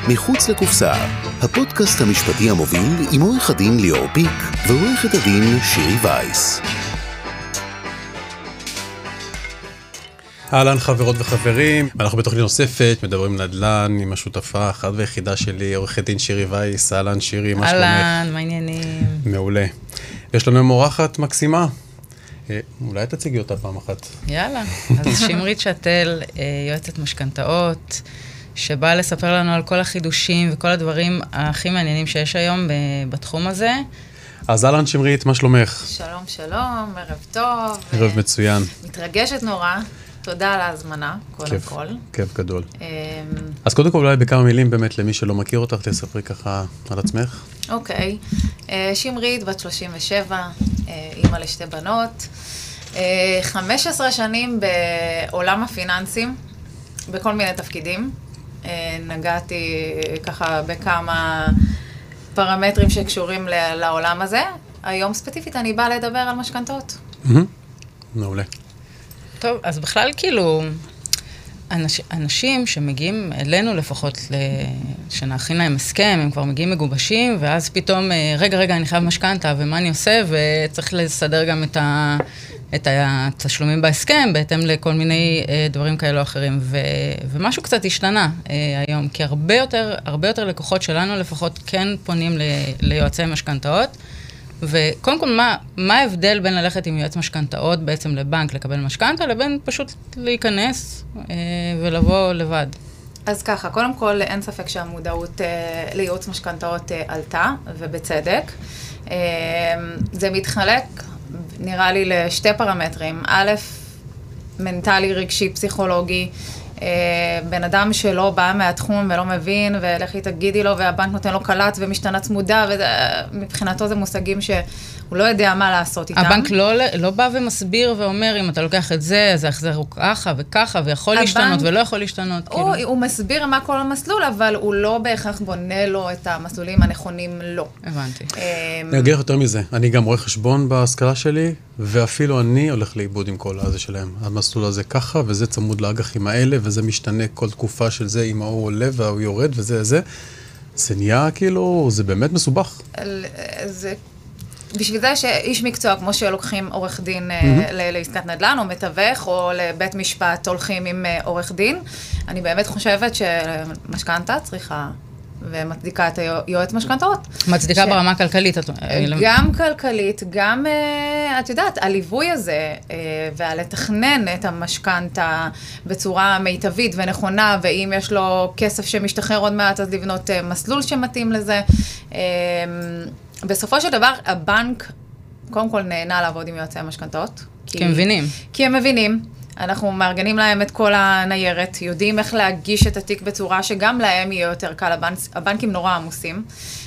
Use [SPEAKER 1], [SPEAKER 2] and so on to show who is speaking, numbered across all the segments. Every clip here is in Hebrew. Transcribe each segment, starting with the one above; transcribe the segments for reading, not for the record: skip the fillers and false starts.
[SPEAKER 1] מחוץ לקופסה, הפודקאסט המשפטי המוביל עם עורך הדין ליאור פיק ועורכת הדין שירי וייס.
[SPEAKER 2] אהלן חברות וחברים, אנחנו בתוכנית נוספת, מדברים נדל"ן עם השותפה האחת והיחידה שלי, עורכת דין שירי וייס. אהלן שירי, מה שלומך?
[SPEAKER 3] אהלן, מה העניינים?
[SPEAKER 2] מעולה. יש לנו מורחת מקסימה. אולי תציגי אותה פעם אחת.
[SPEAKER 3] יאללה, אז שמרית שתל, יועצת משכנתאות, שבאה לספר לנו על כל החידושים וכל הדברים הכי מעניינים שיש היום בתחום הזה.
[SPEAKER 2] אז אהלן שמרית, מה שלומך?
[SPEAKER 4] שלום, שלום, ערב טוב.
[SPEAKER 2] ערב מצוין.
[SPEAKER 4] מתרגשת נורא. תודה על ההזמנה, קודם כל.
[SPEAKER 2] כיף גדול. אז קודם כל אולי בכמה מילים באמת למי שלא מכיר אותך, תספרי ככה על עצמך.
[SPEAKER 4] אוקיי. שמרית, בת 37, אימא לשתי בנות. 15 שנים בעולם הפיננסים, בכל מיני תפקידים. נגעתי ככה בכמה פרמטרים שקשורים לעולם הזה. היום ספציפית אני באה לדבר על משכנתאות.
[SPEAKER 2] מעולה.
[SPEAKER 3] טוב, אז בכלל כאילו, אנשים שמגיעים אלינו לפחות, שנאכין להם הסכם, הם כבר מגיעים מגובשים, ואז פתאום, רגע, אני חייב משכנתה, ומה אני עושה? וצריך לסדר גם את התשלומים בהסכם, בהתאם לכל מיני דברים כאלו או אחרים. ומשהו קצת השתנה היום, כי הרבה יותר לקוחות שלנו לפחות כן פונים ליועצי משכנתאות, וקודם כל, מה ההבדל בין ללכת עם יועץ משכנתאות בעצם לבנק לקבל משכנתה, לבין פשוט להיכנס ולבוא לבד?
[SPEAKER 4] אז ככה, קודם כל, אין ספק שהמודעות לייעוץ משכנתאות עלתה, ובצדק. זה מתחלק, נראה לי, לשתי פרמטרים. א', מנטלי, רגשי, פסיכולוגי. בן אדם שלא בא מהתחום ולא מבין, ולכי תגידי לו, והבנק נותן לו קלט ומשתנה צמודה, ומבחינתו זה מושגים שהוא לא יודע מה לעשות איתם.
[SPEAKER 3] הבנק לא בא ומסביר ואומר, אם אתה לוקח את זה, אז ההחזר הוא ככה וככה, ויכול להשתנות ולא יכול להשתנות.
[SPEAKER 4] הוא מסביר מה כל המסלול, אבל הוא לא בהכרח בונה לו את המסלולים הנכונים לו.
[SPEAKER 3] הבנתי.
[SPEAKER 2] אני אגיד יותר מזה, אני גם רואה חשבון בהשכלה שלי, ואפילו אני הולך לאיבוד עם כל הזה שלהם. המסלול הזה ככה, וזה צמוד לאג"חים האלה, וזה משתנה כל תקופה של זה, אם הוא עולה והוא יורד, וזה. זה נהיה כאילו, זה באמת מסובך.
[SPEAKER 4] בשביל זה שאיש מקצוע, כמו שלוקחים עורך דין לעסקת נדל"ן, או מתווך, או לבית משפט הולכים עם עורך דין, אני באמת חושבת שמשכנתה צריכה ומצדיקה את היועץ משכנתאות.
[SPEAKER 3] מצדיקה ברמה כלכלית.
[SPEAKER 4] גם כלכלית, גם, את יודעת, הליווי הזה, והלתכנן את המשכנתה בצורה מיטבית ונכונה, ואם יש לו כסף שמשתחרר עוד מעט, אז לבנות מסלול שמתאים לזה. בסופו של דבר, הבנק, קודם כל נהנה לעבוד עם יועצי המשכנתאות.
[SPEAKER 3] כי הם מבינים.
[SPEAKER 4] כי הם מבינים. אנחנו מארגנים להם את כל הניירת, יודעים איך להגיש את התיק בצורה שגם להם יהיה יותר קל, הבנקים נורא עמוסים.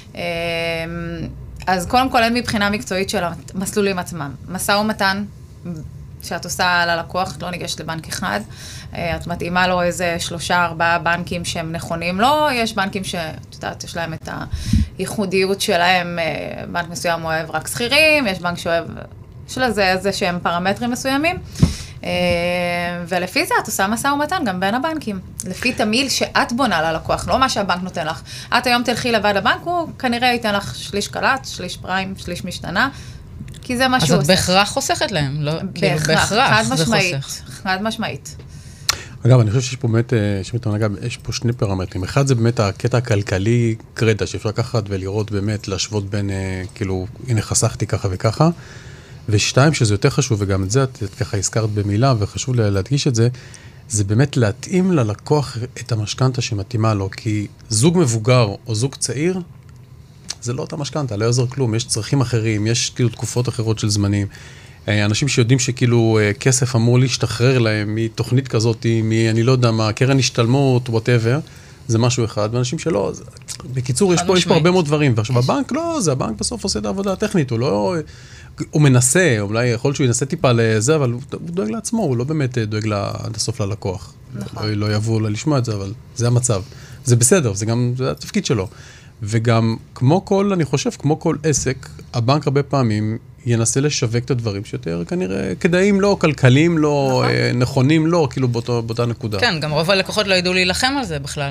[SPEAKER 4] אז קודם כל אין מבחינה מקצועית של המסלולים עצמם. משא ומתן שאת עושה על הלקוח, לא ניגשת לבנק אחד, את מתאימה לו איזה 3-4 בנקים שהם נכונים לו, יש בנקים שאת יודעת, יש להם את הייחודיות שלהם, בנק מסוים אוהב רק שכירים, יש בנק שאוהב, יש לזה איזה שהם פרמטרים מסוימים, ולפי זה את עושה משא ומתן גם בין הבנקים, לפי תמיל שאת בונה ללקוח, לא מה שהבנק נותן לך. את היום תלכי לבד לבנק, הוא כנראה ייתן לך שליש קלט, שליש פריים, שליש משתנה, כי זה מה שהוא עושה.
[SPEAKER 3] אז את בהכרח חוסכת להם, לא?
[SPEAKER 4] בהכרח, חד משמעית, חד משמעית.
[SPEAKER 2] אגב, אני חושב שיש פה באמת, יש פה שני פרמטרים. אחד זה באמת הקטע הכלכלי קרדע, שאפשר לקחת ולראות באמת, להשוות בין, כאילו, הנה חסכתי ככה וככה. ושתיים, שזה יותר חשוב, וגם את זה את ככה הזכרת במילה, וחשוב להדגיש את זה, זה באמת להתאים ללקוח את המשכנתה שמתאימה לו, כי זוג מבוגר או זוג צעיר, זה לא אותה משכנתה, לא יעזור כלום, יש צרכים אחרים, יש כאילו תקופות אחרות של זמנים. אנשים שיודעים שכאילו כסף אמור להשתחרר להם מתוכנית כזאת, אני לא יודע מה, קרן השתלמות, whatever, זה משהו אחד, ואנשים שלא, בקיצור, יש פה הרבה מאוד דברים, ועכשיו הבנק לא, זה הבנק בסוף עושה את העבודה הטכנית, הוא מנסה, אולי יכול להיות שהוא ינסה טיפה לזה, אבל הוא דואג לעצמו, הוא לא באמת דואג עד הסוף ללקוח. לא יבואו לשמוע את זה, אבל זה המצב. זה בסדר, זה גם התפקיד שלו. וגם כמו כל, אני חושב, כמו כל עסק, הבנק הרבה פעמים ינסה לשווק את הדברים שיותר כנראה כדאיים לא, כלכליים לא, נכונים לא, כאילו באותה נקודה.
[SPEAKER 3] כן, גם רוב הלקוחות לא ידעו להילחם על זה בכלל.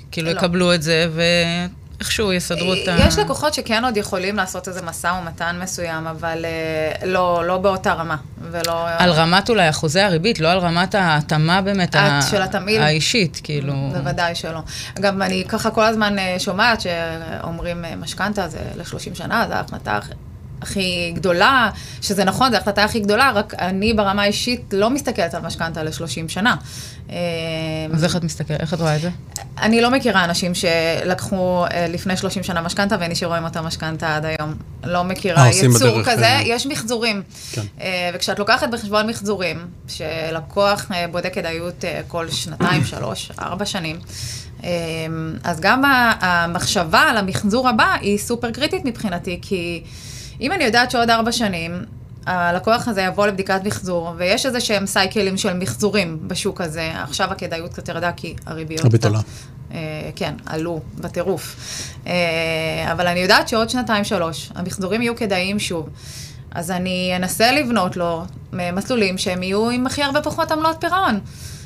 [SPEAKER 3] כאילו יקבלו את זה, ואיכשהו יסדרו את ה...
[SPEAKER 4] יש לקוחות שכן עוד יכולים לעשות איזה מסע ומתן מסוים, אבל לא באותה רמה, ולא...
[SPEAKER 3] על רמת אולי אחוזי הריבית, לא על רמת ההתאמה באמת
[SPEAKER 4] של התמהיל.
[SPEAKER 3] האישית, כאילו...
[SPEAKER 4] בוודאי שלא. גם אני ככה כל הזמן שומעת שאומרים משכנתה זה ל-30 שנה, זה ההחלטה הכי גדולה, שזה נכון, זו ההחלטה הכי גדולה, רק אני ברמה האישית לא מסתכלת על משכנתה ל-30 שנה.
[SPEAKER 3] אז איך את מסתכלת? איך את רואה את זה?
[SPEAKER 4] אני לא מכירה אנשים שלקחו לפני 30 שנה משכנתה ונשארו עם אותה משכנתה עד היום. לא מכירה יצור כזה, יש מחזורים. כן. וכשאת לוקחת בחשבון מחזורים, שלקוח בודק כדאיות כל 2, 3, 4 שנים, אז גם המחשבה על המחזור הבא היא סופר קריטית מבחינתי, כי אם אני יודעת שעוד 4 שנים, הלקוח הזה יבוא לבדיקת מחזור, ויש איזה שהם סייקלים של מחזורים בשוק הזה. עכשיו הכדאיות קצת ירדה, כי הריביות קצת, כן, עלו בטירוף. אבל אני יודעת שעוד 2, 3, המחזורים יהיו כדאיים שוב. אז אני אנסה לבנות לו מסלולים שהם יהיו עם הכי הרבה פחות עמלות פירעון.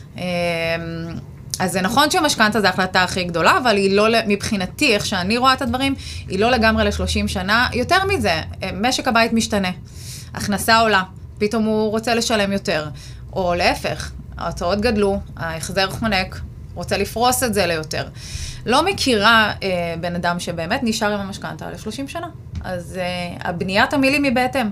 [SPEAKER 4] אז זה נכון שהמשכנתה זה ההחלטה הכי גדולה, אבל היא לא, מבחינתי, איך שאני רואה את הדברים, היא לא לגמרי ל-30 שנה. יותר מזה, משק הבית משתנה. הכנסה עולה, פתאום הוא רוצה לשלם יותר. או להפך, ההוצאות גדלו, ההחזר חונק, רוצה לפרוס את זה ליותר. לא מכירה בן אדם שבאמת נשאר עם המשכנתה ל-30 שנה. אז הבניית המילים היא בהתאם.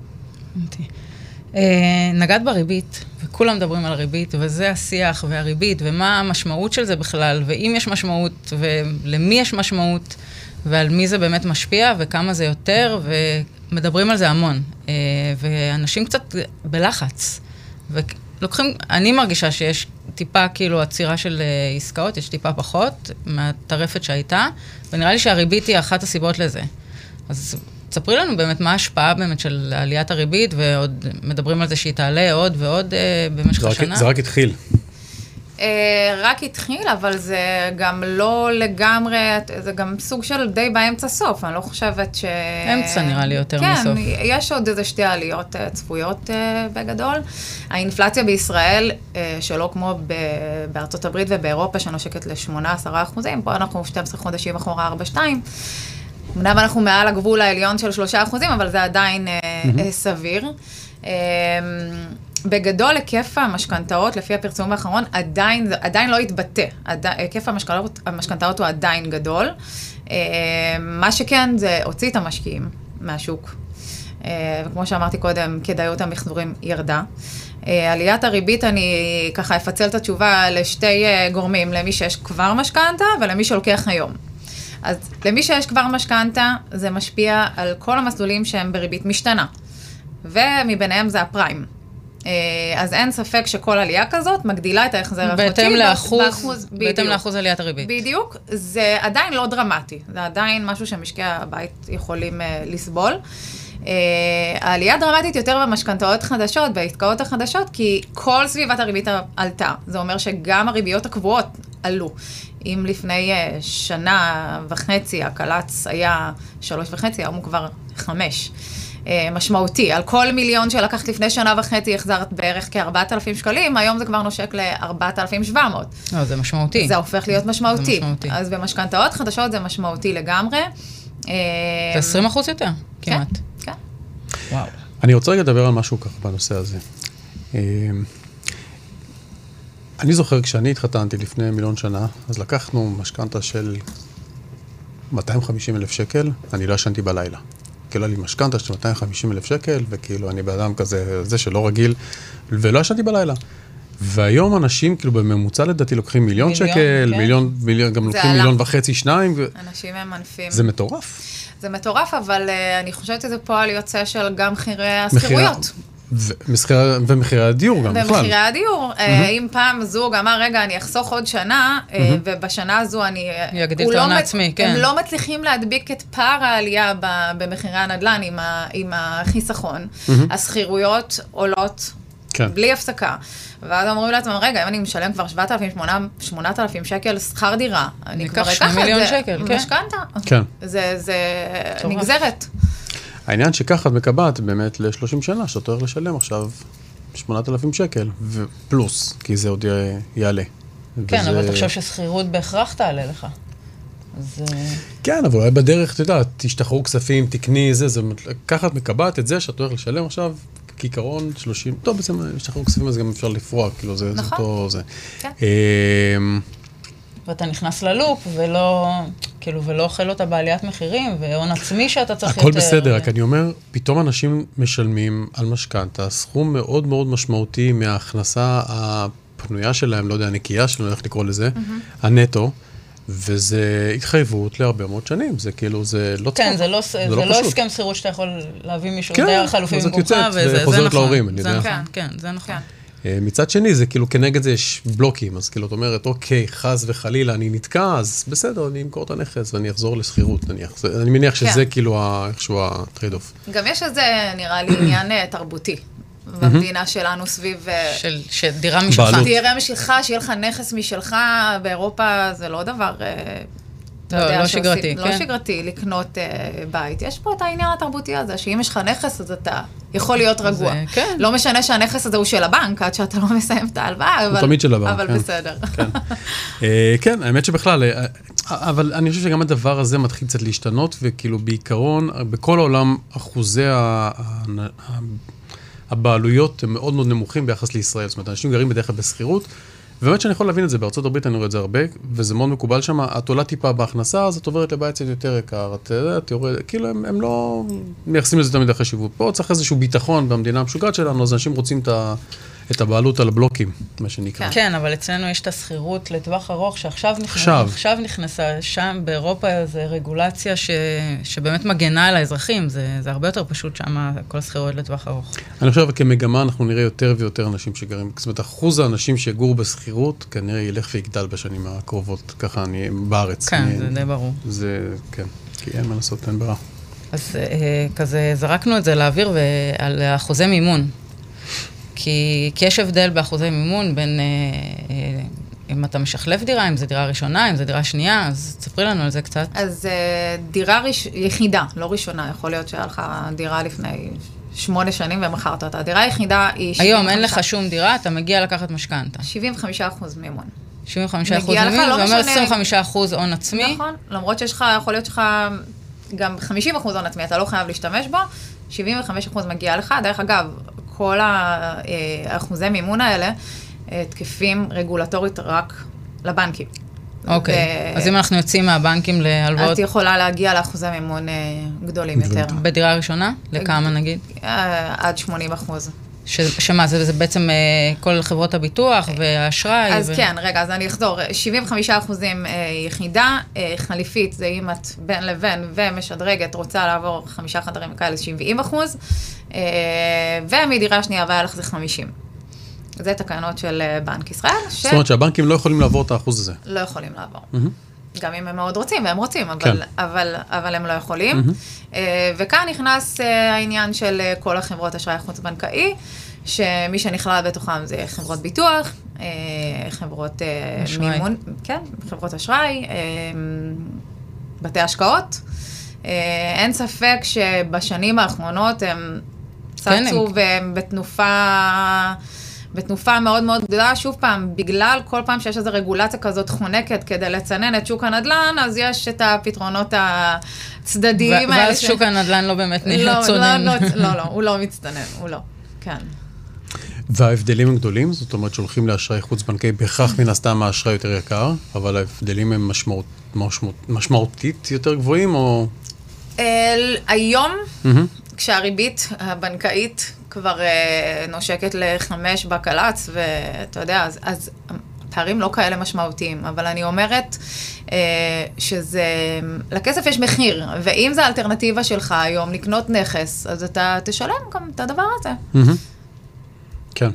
[SPEAKER 3] נגעת בריבית, וכולם מדברים על הריבית, וזה השיח והריבית, ומה המשמעות של זה בכלל, ואם יש משמעות, ולמי יש משמעות, ועל מי זה באמת משפיע, וכמה זה יותר, ומדברים על זה המון. ואנשים קצת בלחץ, ולוקחים, אני מרגישה שיש טיפה כאילו עצירה של עסקאות, יש טיפה פחות מהטרפת שהייתה, ונראה לי שהריבית היא אחת הסיבות לזה. אז תספרי לנו באמת מה ההשפעה באמת של עליית הריבית, ועוד מדברים על זה שהיא תעלה עוד ועוד במשך השנה.
[SPEAKER 2] זה רק התחיל.
[SPEAKER 4] רק התחיל, אבל זה גם לא לגמרי, זה גם סוג של די באמצע סוף, אני לא חושבת ש...
[SPEAKER 3] אמצע נראה לי יותר מסוף.
[SPEAKER 4] כן, יש עוד איזה 2 עליות צפויות בגדול. האינפלציה בישראל, שלא כמו בארצות הברית ובאירופה, שנושקת ל8-10%, פה אנחנו 12 חודשים אחורה 4-2, אמנם אנחנו מעל הגבול העליון של 3%, אבל זה עדיין סביר. בגדול, היקף המשכנתאות, לפי הפרסום האחרון, עדיין לא התבטא. היקף המשכנתאות הוא עדיין גדול. מה שכן, זה הוציא את המשקיעים מהשוק. וכמו שאמרתי קודם, כדאיות המחזורים ירדה. עליית הריבית, אני ככה אפצל את התשובה לשתי גורמים, למי שיש כבר משכנתה ולמי שלוקח היום. אז למי שיש כבר משכנתה, זה משפיע על כל המסלולים שהם בריבית משתנה. ומביניהם זה הפריים. אז אין ספק שכל עלייה כזאת מגדילה את ההחזר החודשי.
[SPEAKER 3] בהתאם לאחוז עליית הריבית.
[SPEAKER 4] בדיוק. זה עדיין לא דרמטי. זה עדיין משהו שמשקי הבית יכולים לסבול. העלייה דרמטית יותר במשכנתאות חדשות, בעסקאות החדשות, כי כל סביבת הריבית עלתה. זה אומר שגם הריביות הקבועות עלו. אם לפני 1.5 שנה הקלץ היה 3.5, היום הוא כבר 5. משמעותי. על כל 1,000,000 שלקחת לפני 1.5 שנה החזרת בערך כ4,000 שקלים, היום זה כבר נושק ל4,700.
[SPEAKER 3] זה משמעותי.
[SPEAKER 4] זה הופך להיות משמעותי. אז במשכנתאות חדשות זה משמעותי לגמרי.
[SPEAKER 3] זה 20% יותר, כמעט.
[SPEAKER 4] כן.
[SPEAKER 3] וואו.
[SPEAKER 2] אני רוצה רגע לדבר על משהו ככה בנושא הזה. אני זוכר כשאני התחתנתי לפני 1,000,000 שנה, אז לקחנו משכנתה של 250,000 שקל, אני לא ישנתי בלילה. כאילו לי משכנתה של 250,000 שקל, וכאילו אני באדם כזה, זה שלא רגיל, ולא ישנתי בלילה. והיום אנשים, כאילו בממוצע לדעתי, לוקחים 1,000,000 שקל, כן. גם לוקחים 1,500,000, 2.
[SPEAKER 4] אנשים הם מנפים.
[SPEAKER 2] זה מטורף.
[SPEAKER 4] זה מטורף, אבל אני חושבת שזה פועל יוצא של גם מחירי הסחירויות.
[SPEAKER 2] ומחירי הדיור גם בכלל.
[SPEAKER 4] ומחירי הדיור. אם פעם זוג אמר, רגע, אני אחסוך עוד שנה, ובשנה הזו אני...
[SPEAKER 3] יגדיל את ההון העצמי, כן.
[SPEAKER 4] הם לא מצליחים להדביק את פער העלייה במחירי הנדל"ן עם החיסכון. הסחירויות עולות בלי הפסקה. ואז אומרים לעצמם, רגע, אם אני משלם כבר 7,000-8,000 שקל שכר דירה, אני כבר אקח את זה משכנתה. כן. זה נגזרת.
[SPEAKER 2] העניין שככה את מקבעת באמת ל-30 שנה, שאתה הולך לשלם עכשיו 8,000 שקל, ופלוס, כי זה עוד יעלה.
[SPEAKER 3] כן, אבל תחשוב ששכירות בהכרח תעלה לך.
[SPEAKER 2] כן, אבל אולי בדרך, אתה יודע, תשתחררו כספים, תקני זה, ככה את מקבעת את זה שאת הולך לשלם עכשיו, כעיקרון 30, טוב, בעצם תשתחררו כספים, אז גם אפשר לפרוע, כאילו זה אותו, זה.
[SPEAKER 3] ואתה נכנס ללופ, ולא אוכל אותה בעליית מחירים, והון עצמי שאתה צריך
[SPEAKER 2] יותר. הכל בסדר, רק אני אומר, פתאום אנשים משלמים על משכנתה, סכום מאוד מאוד משמעותי מההכנסה הפנויה שלהם, לא יודע, הנקייה שלהם, איך לקרוא לזה, הנטו, וזה התחייבות להרבה מאוד שנים, זה כאילו, זה לא
[SPEAKER 3] כן, זה לא הסכם שכירות שאתה יכול להביא מישהו דייר חלופי במקומך, וזה
[SPEAKER 2] חוזרת להורים, אני יודע.
[SPEAKER 3] כן, זה נכון.
[SPEAKER 2] מצד שני, זה כאילו כנגד זה יש בלוקים, אז כאילו, את אומרת, אוקיי, חס וחלילה, אני נתקע, אז בסדר, אני אמכור את הנכס, ואני אחזור לשכירות, נניח. אני מניח שזה כאילו איכשהו הטרייד-אוף.
[SPEAKER 4] גם יש איזה, נראה לי, עניין תרבותי. במדינה שלנו סביב...
[SPEAKER 3] שדירה משלך.
[SPEAKER 4] דירה משלך, שיהיה לך נכס משלך, באירופה זה לא דבר...
[SPEAKER 3] לא שגרתי, כן.
[SPEAKER 4] לא שגרתי לקנות בית. יש פה את העניין התרבותי הזה, שאם יש לך נכס, אז אתה יכול להיות רגוע. לא משנה שהנכס הזה הוא של הבנק, עד שאתה לא מסיים את ההלוואה,
[SPEAKER 2] הוא תמיד של הבנק.
[SPEAKER 4] אבל בסדר.
[SPEAKER 2] כן, האמת שבכלל, אבל אני חושב שגם הדבר הזה מתחיל קצת להשתנות, וכאילו בעיקרון, בכל העולם, אחוזי הבעלויות הם מאוד מאוד נמוכים ביחס לישראל. זאת אומרת, אנשים גרים בדרך כלל בסחירות, ובאמת שאני יכול להבין את זה, בארצות הברית אני רואה את זה הרבה, וזה מאוד מקובל שם, את עולה טיפה בהכנסה, אז את עוברת לבית קצת יותר יקר, את יורד, כאילו הם לא מייחסים לזה תמיד החשיבות. פה צריך איזשהו ביטחון במדינה המשוגעת שלנו, אז אנשים רוצים את הבעלות על הבלוקים, מה שנקרא.
[SPEAKER 3] כן, אבל אצלנו יש את הסחירות לטווח ארוך, שעכשיו נכנסה שם, באירופה זה רגולציה שבאמת מגנה על האזרחים, זה הרבה יותר פשוט שם, כל הסחירות לטווח ארוך.
[SPEAKER 2] אני חושב, כמגמה, אנחנו נראה יותר ויותר אנשים שגרים, זאת אומרת, אחוז האנשים שיגורו בסחירות, כנראה ילך ויגדל בשנים הקרובות, ככה אני בארץ.
[SPEAKER 3] כן, זה די ברור.
[SPEAKER 2] זה, כן, כי אין מה לעשות, אין ברירה.
[SPEAKER 3] אז כזה זרקנו את זה לאוויר ועל אחוזי מימון. כי יש הבדל באחוזי מימון בין, אם אתה משחלף דירה, אם זו דירה ראשונה, אם זו דירה שנייה, אז תספרי לנו על זה קצת.
[SPEAKER 4] אז דירה יחידה, לא ראשונה, יכול להיות שהיה לך דירה לפני 8 שנים ומכרת אותה. דירה יחידה היא 75%.
[SPEAKER 3] היום אין לך שום דירה, אתה מגיע לקחת משכנתה.
[SPEAKER 4] 75% מימון.
[SPEAKER 3] 75% מימון, זה אומר 25% הון עצמי.
[SPEAKER 4] נכון, למרות שיש לך, יכול להיות שלך גם 50% הון עצמי, אתה לא חייב להשתמש בו, 75% מגיע לך. דרך אגב, כל האחוזי מימון האלה תקפים רגולטורית רק לבנקים.
[SPEAKER 3] אוקיי, אז אם אנחנו יוצאים מהבנקים להלוואות...
[SPEAKER 4] את יכולה להגיע לאחוזי מימון גדולים יותר.
[SPEAKER 3] בדירה הראשונה? לכמה נגיד?
[SPEAKER 4] עד 80%.
[SPEAKER 3] שמה, זה בעצם כל חברות הביטוח והאשראי?
[SPEAKER 4] אז כן, רגע, אז אני אחזור. 75% יחידה, חליפית, זה אם את בין לבין ומשדרגת, רוצה לעבור 5 חדרים כאלה, 70%, ומדירה שנייה והיה לך זה 50%. זה תקנות של בנק ישראל.
[SPEAKER 2] זאת אומרת שהבנקים לא יכולים לעבור את האחוז הזה.
[SPEAKER 4] לא יכולים לעבור. גם אם הם מאוד רוצים, והם רוצים, אבל הם לא יכולים. וכאן נכנס העניין של כל החברות אשראי חוץ-בנקאי, שמי שנכלל בתוכם זה חברות ביטוח, חברות מימון, כן, חברות אשראי, בתי השקעות. אין ספק שבשנים האחרונות הם צצו בתנופה מאוד מאוד גדולה, שוב פעם, בגלל כל פעם שיש איזו רגולציה כזאת חונקת כדי לצנן את שוק הנדל"ן, אז יש את הפתרונות הצדדיים האלה.
[SPEAKER 3] ואז שוק הנדל"ן לא באמת צונן.
[SPEAKER 4] לא, הוא לא מצטנן, הוא לא, כן.
[SPEAKER 2] וההבדלים הם גדולים, זאת אומרת שהולכים לאשראי חוץ-בנקאי, בהכרח מן הסתם האשראי יותר יקר, אבל ההבדלים הם משמעותית יותר גבוהים, או...
[SPEAKER 4] היום, כשהריבית הבנקאית כבר נושקת ל5 בקלץ, ואתה יודע, אז הפערים לא כאלה משמעותיים, אבל אני אומרת שזה, לכסף יש מחיר, ואם זה האלטרנטיבה שלך היום לקנות נכס, אז אתה תשלם גם את הדבר הזה.
[SPEAKER 2] כן.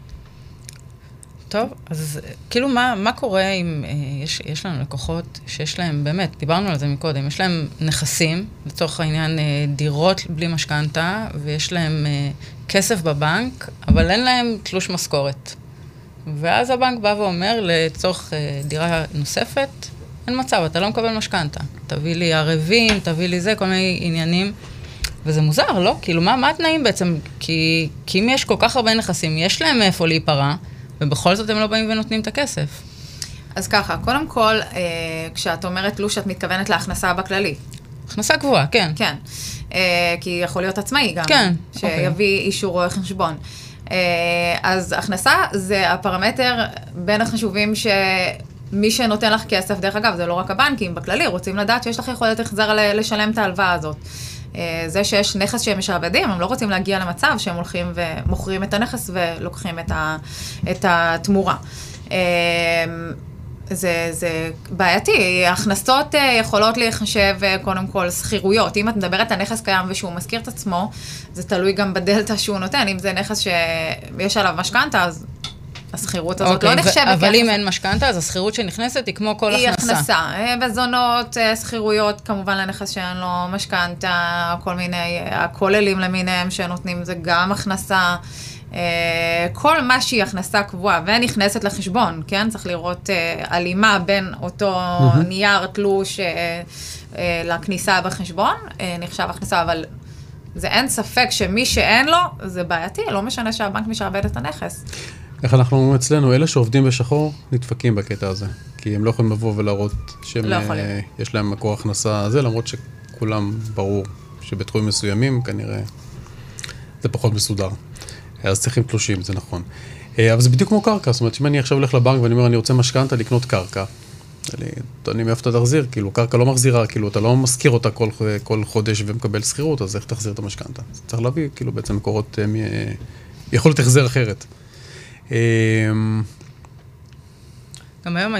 [SPEAKER 3] טוב, אז כאילו מה קורה אם יש לנו לקוחות שיש להם, באמת, דיברנו על זה מקודם, יש להם נכסים, לצורך העניין דירות בלי משכנתה, ויש להם כסף בבנק, אבל אין להם תלוש משכורת. ואז הבנק בא ואומר, לצורך דירה נוספת, אין מצב, אתה לא מקבל משכנתה. תביא לי ערבים, תביא לי זה, כל מיני עניינים. וזה מוזר, לא? כאילו, מה התנאים בעצם? כי אם יש כל כך הרבה נכסים, יש להם מאיפה להיפרע, ובכל זאת הם לא באים ונותנים את הכסף.
[SPEAKER 4] אז ככה, קודם כל, כשאת אומרת תלוש, את מתכוונת להכנסה בכללי.
[SPEAKER 3] הכנסה קבועה, כן.
[SPEAKER 4] כן, כי יכול להיות עצמאי גם,
[SPEAKER 3] כן,
[SPEAKER 4] שיביא אישור רואה חשבון. אז הכנסה זה הפרמטר בין החשובים שמי שנותן לך כסף, דרך אגב, זה לא רק הבנקים, בכללי רוצים לדעת שיש לך יכולת החזר לשלם את ההלוואה הזאת. זה שיש נכס שהם משעבדים, הם לא רוצים להגיע למצב שהם הולכים ומוכרים את הנכס ולוקחים את התמורה. זה בעייתי, הכנסות יכולות להיחשב קודם כל סחירויות. אם את מדברת על נכס קיים ושהוא מזכיר את עצמו, זה תלוי גם בדלטה שהוא נותן. אם זה נכס שיש עליו משכנתה, אז הסחירות הזאת לא נחשבת.
[SPEAKER 3] אבל אם אין משכנתה, אז הסחירות שנכנסת היא כמו כל הכנסה.
[SPEAKER 4] היא הכנסה. בזונות, סחירויות, כמובן לנכס שאין לו משכנתה, כל מיני, הכוללים למיניהם שנותנים, זה גם הכנסה. כל מה שהיא הכנסה קבועה ונכנסת לחשבון, כן? צריך לראות הלימה בין אותו נייר תלוש לכניסה בחשבון, נחשב הכנסה, אבל זה אין ספק שמי שאין לו, זה בעייתי, לא משנה שהבנק משעבד את הנכס.
[SPEAKER 2] איך אנחנו אומרים אצלנו, אלה שעובדים בשחור נדפקים בקטע הזה, כי הם לא יכולים לבוא ולהראות שיש להם מקור הכנסה הזה, למרות שכולם ברור שבתחומים מסוימים כנראה זה פחות מסודר. אז צריכים תלושים, זה נכון. אבל זה בדיוק כמו קרקע, זאת אומרת, אם אני עכשיו הולך לבנק ואני אומר, אני רוצה משכנתה לקנות קרקע, אני מאיפה אתה תחזיר, כאילו, קרקע לא מחזירה, כאילו, אתה לא מזכיר אותה כל חודש ומקבל שכירות, אז איך תחזיר את המשכנתה? צריך להביא, כאילו, בעצם מקורות, יכולת החזר אחרת.
[SPEAKER 3] גם היום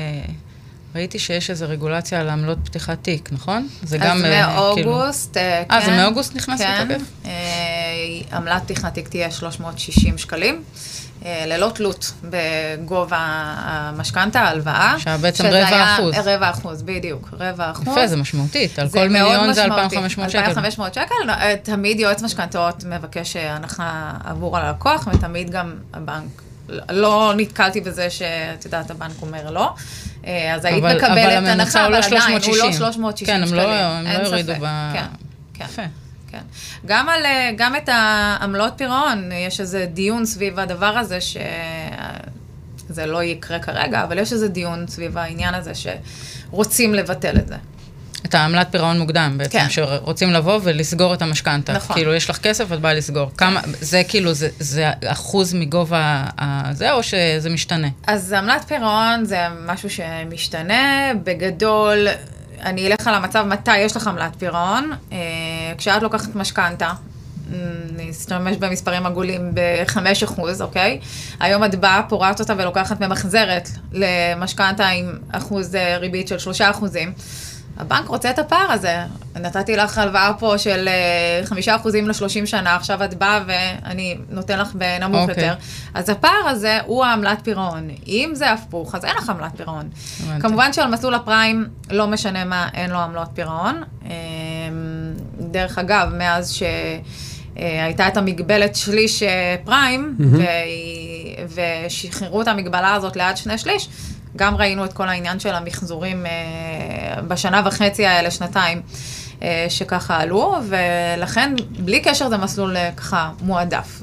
[SPEAKER 3] ראיתי שיש איזו רגולציה על עמלות פתיחת תיק, נכון?
[SPEAKER 4] זה גם מאוגוסט, כן.
[SPEAKER 3] זה מאוגוסט נכנס לתוקף?
[SPEAKER 4] עמלת פתיחת תיק תהיה 360 שקלים, ללא תלות בגובה המשכנתא, ההלוואה.
[SPEAKER 3] שבעצם 0.25%.
[SPEAKER 4] 0.25%, בדיוק, 0.25%.
[SPEAKER 3] יפה, זה משמעותית, על כל מיליון זה 2,500 שקל.
[SPEAKER 4] 2,500 שקל, תמיד יועץ משכנתאות מבקש הנחה עבור הלקוח, ותמיד גם הבנק, לא נתקלתי בזה שאת יודעת, הבנק אומר לא, אז היית מקבלת הנחה, אבל עדיין, הוא לא 360 שקלים.
[SPEAKER 3] כן, הם לא יורידו
[SPEAKER 4] יפה. כן. גם את העמלות פירעון, יש איזה דיון סביב הדבר הזה, שזה לא יקרה כרגע, אבל יש איזה דיון סביב העניין הזה, שרוצים לבטל את זה.
[SPEAKER 3] את העמלת פירעון מוקדם בעצם,
[SPEAKER 4] כן.
[SPEAKER 3] שרוצים לבוא ולסגור את המשכנתה.
[SPEAKER 4] נכון.
[SPEAKER 3] כאילו, יש לך כסף, את באה לסגור. כמה, זה כאילו, זה אחוז מגובה הזה, או שזה משתנה?
[SPEAKER 4] אז עמלת פירעון זה משהו שמשתנה, בגדול, אני אלך על המצב מתי יש לך עמלת פירעון, כשאת לוקחת משכנתה, נשתמש במספרים עגולים ב-5%, אוקיי? היום את באה, פורעת אותה ולוקחת ממחזרת למשכנתה עם אחוז ריבית של 3%. הבנק רוצה את הפער הזה. נתתי לך הלוואה פה של 5% ל-30 שנה, עכשיו את באה ואני נותן לך בנמוך יותר. אז הפער הזה הוא העמלת פירעון. אם זה הפוך, אז אין לך עמלת פירעון. כמובן שעל מסלול הפריים לא משנה מה, אין לו עמלות פירעון. דרך אגב, מאז שהייתה את המגבלת שליש פריים, ושחררו את המגבלה הזאת לעד 2/3, גם ראינו את כל העניין של המחזורים בשנה וחצי האלה, שנתיים, שככה עלו, ולכן בלי קשר זה מסלול ככה מועדף.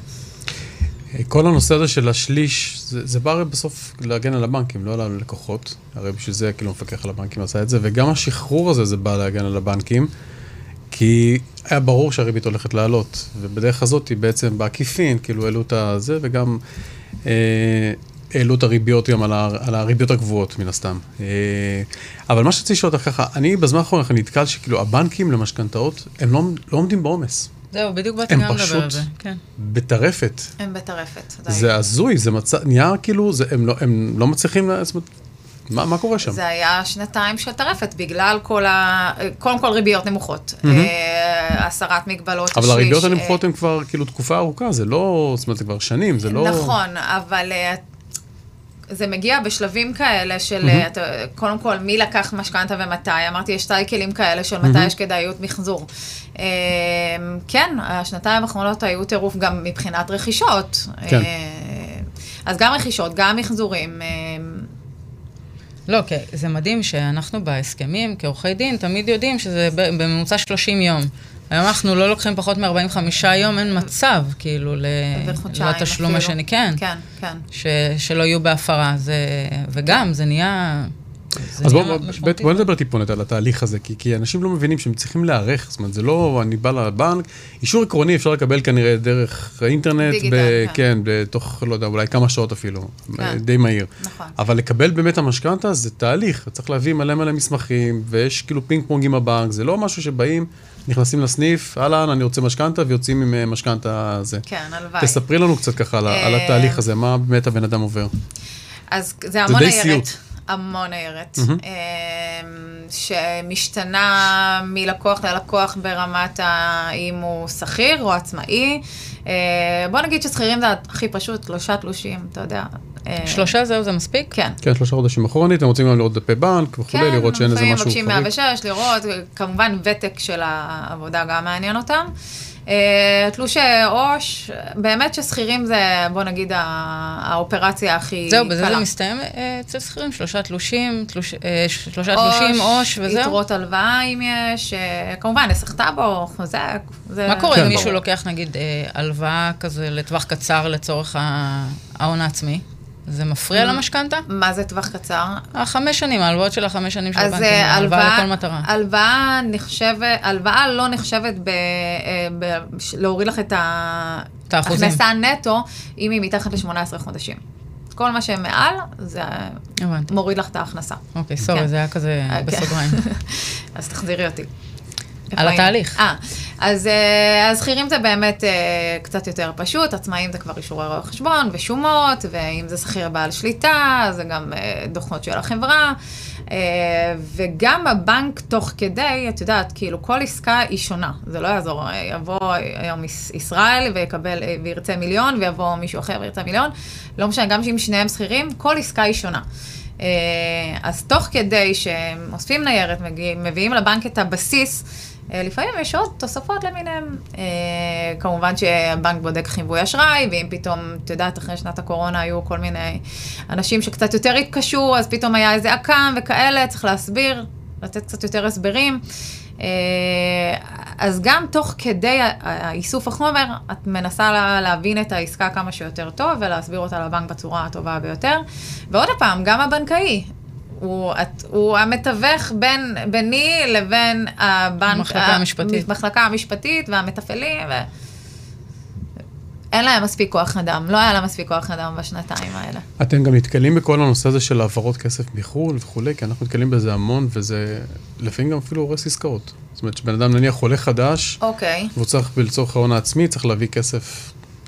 [SPEAKER 2] כל הנושא הזה של השליש, זה בא הרי בסוף להגן על הבנקים, לא על הלקוחות, הרי בשביל זה כאילו מפקח על הבנקים עשה את זה, וגם השחרור הזה זה בא להגן על הבנקים, כי היה ברור שהריבית הולכת לעלות, ובדרך הזאת היא בעצם בעקיפין, כאילו העלו את זה, וגם העלו את הריביות גם על הריביות הגבוהות, מן הסתם. אבל מה שצריך לשאול אותך ככה, אני בזמן האחרון אני נתקל שכאילו הבנקים למשכנתאות, הם לא עומדים בעומס.
[SPEAKER 3] זהו, בדיוק באתי גם לדבר על זה.
[SPEAKER 2] הם פשוט בטרפת.
[SPEAKER 4] הם בטרפת.
[SPEAKER 2] זה הזוי, זה נהיה כאילו, הם לא מצליחים, מה קורה שם?
[SPEAKER 4] זה היה 2 של טרפת, בגלל קודם כל ריביות נמוכות, הסרת מגבלות השליש.
[SPEAKER 2] אבל הריביות הנמוכות הן כבר כאילו תקופה ארוכה, זה לא, זאת אומרת, זה כבר שנים, זה לא...
[SPEAKER 4] נכון, אבל זה מגיע בשלבים כאלה של, קודם כל, מי לקח משכנתה ומתי, אמרתי, יש סייקלים כאלה של מתי יש כדאיות מחזור. כן, השנתיים האחרונות היו טירוף גם מבחינת רכישות. אז גם רכישות, גם מחזורים.
[SPEAKER 3] לא, זה מדהים שאנחנו בהסכמים, כעורכי דין, תמיד יודעים שזה בממוצע 30 יום. היום אנחנו לא לוקחים פחות מ-45 יום, אין מצב, כאילו, לתשלום השני, כן.
[SPEAKER 4] כן, כן.
[SPEAKER 3] שלא יהיו בהפרה, וגם, זה נהיה...
[SPEAKER 2] אז בואו נדבר טיפונת על התהליך הזה, כי אנשים לא מבינים שהם צריכים להיערך, זאת אומרת, זה לא, אני בא לבנק, אישור עקרוני אפשר לקבל כנראה דרך האינטרנט, כן, בתוך, לא יודע, אולי כמה שעות אפילו, די מהיר.
[SPEAKER 4] נכון.
[SPEAKER 2] אבל לקבל באמת המשכנתה זה תהליך, צריך להביא מלא מסמכים, ויש כאילו פינג פונג עם הבנק, זה לא משהו שבאים, נכנסים לסניף, אהלן, אני רוצה משכנתה, ויוצאים עם משכנתה הזה.
[SPEAKER 4] כן, הלוואי.
[SPEAKER 2] תספרי לנו קצת ככה על התהליך הזה, מה באמת הבן אדם עובר.
[SPEAKER 4] אז זה המון ניירת. המון ניירת, שמשתנה מלקוח ללקוח ברמת האם הוא שכיר או עצמאי. בוא נגיד ששכירים זה הכי פשוט, 3 תלושים, אתה יודע.
[SPEAKER 3] 3 זהו, זה מספיק?
[SPEAKER 4] כן.
[SPEAKER 2] כן, 3 חודשים אחרונית, הם רוצים גם לראות דפי בנק וכולי, לראות שאין איזה משהו חריג.
[SPEAKER 4] כן, מבקשים 106, לראות, כמובן ותק של העבודה גם מעניין אותם. תלושי עוש, באמת ששכירים זה, בוא נגיד, האופרציה הכי קלה.
[SPEAKER 3] זהו, בזה זה מסתיים אצל שכירים, 3 תלושים, 3 תלושים, עוש, וזהו.
[SPEAKER 4] יתרות הלוואה אם יש, כמובן, נסח טאבו, חוזק.
[SPEAKER 3] מה קורה אם מישהו לוקח, נגיד, הלוואה כזה לטווח קצר לצורך ההון העצמי? זה מפריע למשכנתה?
[SPEAKER 4] מה זה טווח קצר?
[SPEAKER 3] 5 שנים, ההלוואות של 5 שנים של הבנקים, הלוואה לכל מטרה.
[SPEAKER 4] הלוואה לא נחשבת להוריד לך את ההכנסה הנטו, אם היא מתחת ל-18 חודשים. כל מה שמעל, זה מוריד לך את ההכנסה.
[SPEAKER 3] אוקיי, סורי, זה היה כזה בסוגריים.
[SPEAKER 4] אז תחזירי אותי.
[SPEAKER 3] על התהליך.
[SPEAKER 4] אז שכירים זה באמת קצת יותר פשוט, עצמאים זה כבר אישורי רואה חשבון ושומות, ואם זה שכיר בעל שליטה, זה גם דוחות של החברה, וגם הבנק תוך כדי, את יודעת, כאילו כל עסקה היא שונה, זה לא יעזור, יבוא היום ישראל וירצה מיליון, ויבוא מישהו אחר וירצה מיליון, לא משנה, גם שאם שניהם שכירים, כל עסקה היא שונה. אז תוך כדי שהם אוספים ניירת, מביאים לבנק את הבסיס, לפעמים יש עוד תוספות למיניהם. כמובן שהבנק בודק חיווי אשראי, ואם פתאום, את יודעת, אחרי שנת הקורונה היו כל מיני אנשים שקצת יותר התקשו, אז פתאום היה איזה עקם וכאלה, צריך להסביר, לתת קצת יותר הסברים. אז גם תוך כדי איסוף החומר, את מנסה להבין את העסקה כמה שיותר טוב, ולהסביר אותה לבנק בצורה הטובה ביותר. ועוד פעם, גם הבנקאי, הוא המתווך ביני לבין הבנק, המחלקה המשפטית והמתפעלים, אין להם מספיק כוח אדם, לא היה להם מספיק כוח אדם בשנתיים האלה.
[SPEAKER 2] אתם גם נתקלים בכל הנושא הזה של העברות כסף מחו"ל וכולי, כי אנחנו נתקלים בזה המון, וזה לפעמים גם אפילו הורס עסקאות. זאת אומרת שבן אדם נניח חולה חדש, והוא צריך לצורך ההון העצמי, צריך להביא כסף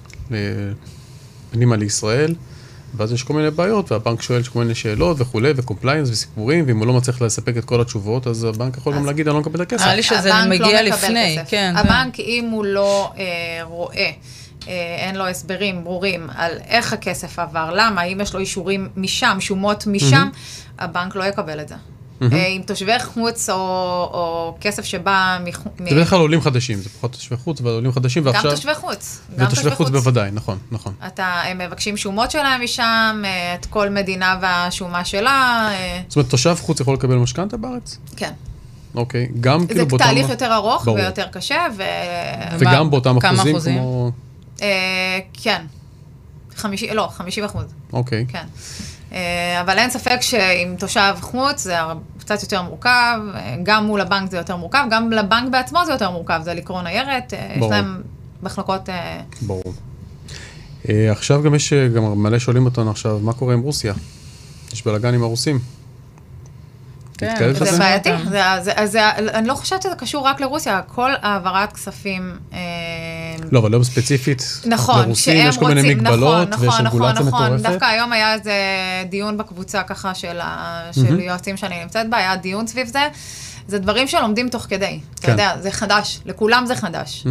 [SPEAKER 2] פנימה לישראל, ואז יש כל מיני בעיות, והבנק שואל כל מיני שאלות וכולי, וקומפליינס וסיפורים, ואם הוא לא מצליח לספק את כל התשובות, אז הבנק יכול גם להגיד, אני לא מקבל את הכסף.
[SPEAKER 3] נראה לי שזה מגיע לפני, כן.
[SPEAKER 4] הבנק, אם הוא לא רואה, אין לו הסברים ברורים על איך הכסף עבר, למה, אם יש לו אישורים משם, שומות משם, הבנק לא יקבל את זה. עם תושבי חוץ או כסף שבא
[SPEAKER 2] זה בדרך כלל עולים חדשים, זה פחות תושבי חוץ, אבל עולים חדשים,
[SPEAKER 4] ועכשיו... גם תושבי חוץ.
[SPEAKER 2] ותושבי חוץ בוודאי, נכון.
[SPEAKER 4] הם מבקשים שומות שלהם משם, את כל מדינה והשומה שלה.
[SPEAKER 2] זאת אומרת, תושב חוץ יכול לקבל משכנתה בארץ?
[SPEAKER 4] כן.
[SPEAKER 2] אוקיי, גם כאילו
[SPEAKER 4] באותם... זה תהליך יותר ארוך ויותר קשה,
[SPEAKER 2] וגם באותם אחוזים כמו...
[SPEAKER 4] כן. 50%.
[SPEAKER 2] אוקיי.
[SPEAKER 4] כן. אבל אין ספק שעם תושב חוץ זה קצת יותר מורכב, גם מול הבנק זה יותר מורכב, גם לבנק בעצמו זה יותר מורכב, זה לקרוא ניירת, יש להם מחלקות...
[SPEAKER 2] ברור. עכשיו גם יש, גם מלא שואלים אותנו עכשיו, מה קורה עם רוסיה? יש בלגן עם הרוסים.
[SPEAKER 4] כן, זה בעייתי. אני לא חושבת שזה קשור רק לרוסיה, כל העברת כספים...
[SPEAKER 2] לא, אבל לא ספציפית.
[SPEAKER 4] נכון,
[SPEAKER 2] לרוסים יש כל מיני מגבלות ויש רגולציה מטורפת.
[SPEAKER 4] דווקא היום היה איזה דיון בקבוצה ככה של יועצים שאני נמצאת בה, היה דיון סביב זה. זה דברים שלומדים תוך כדי. אתה יודע, זה חדש. לכולם זה חדש.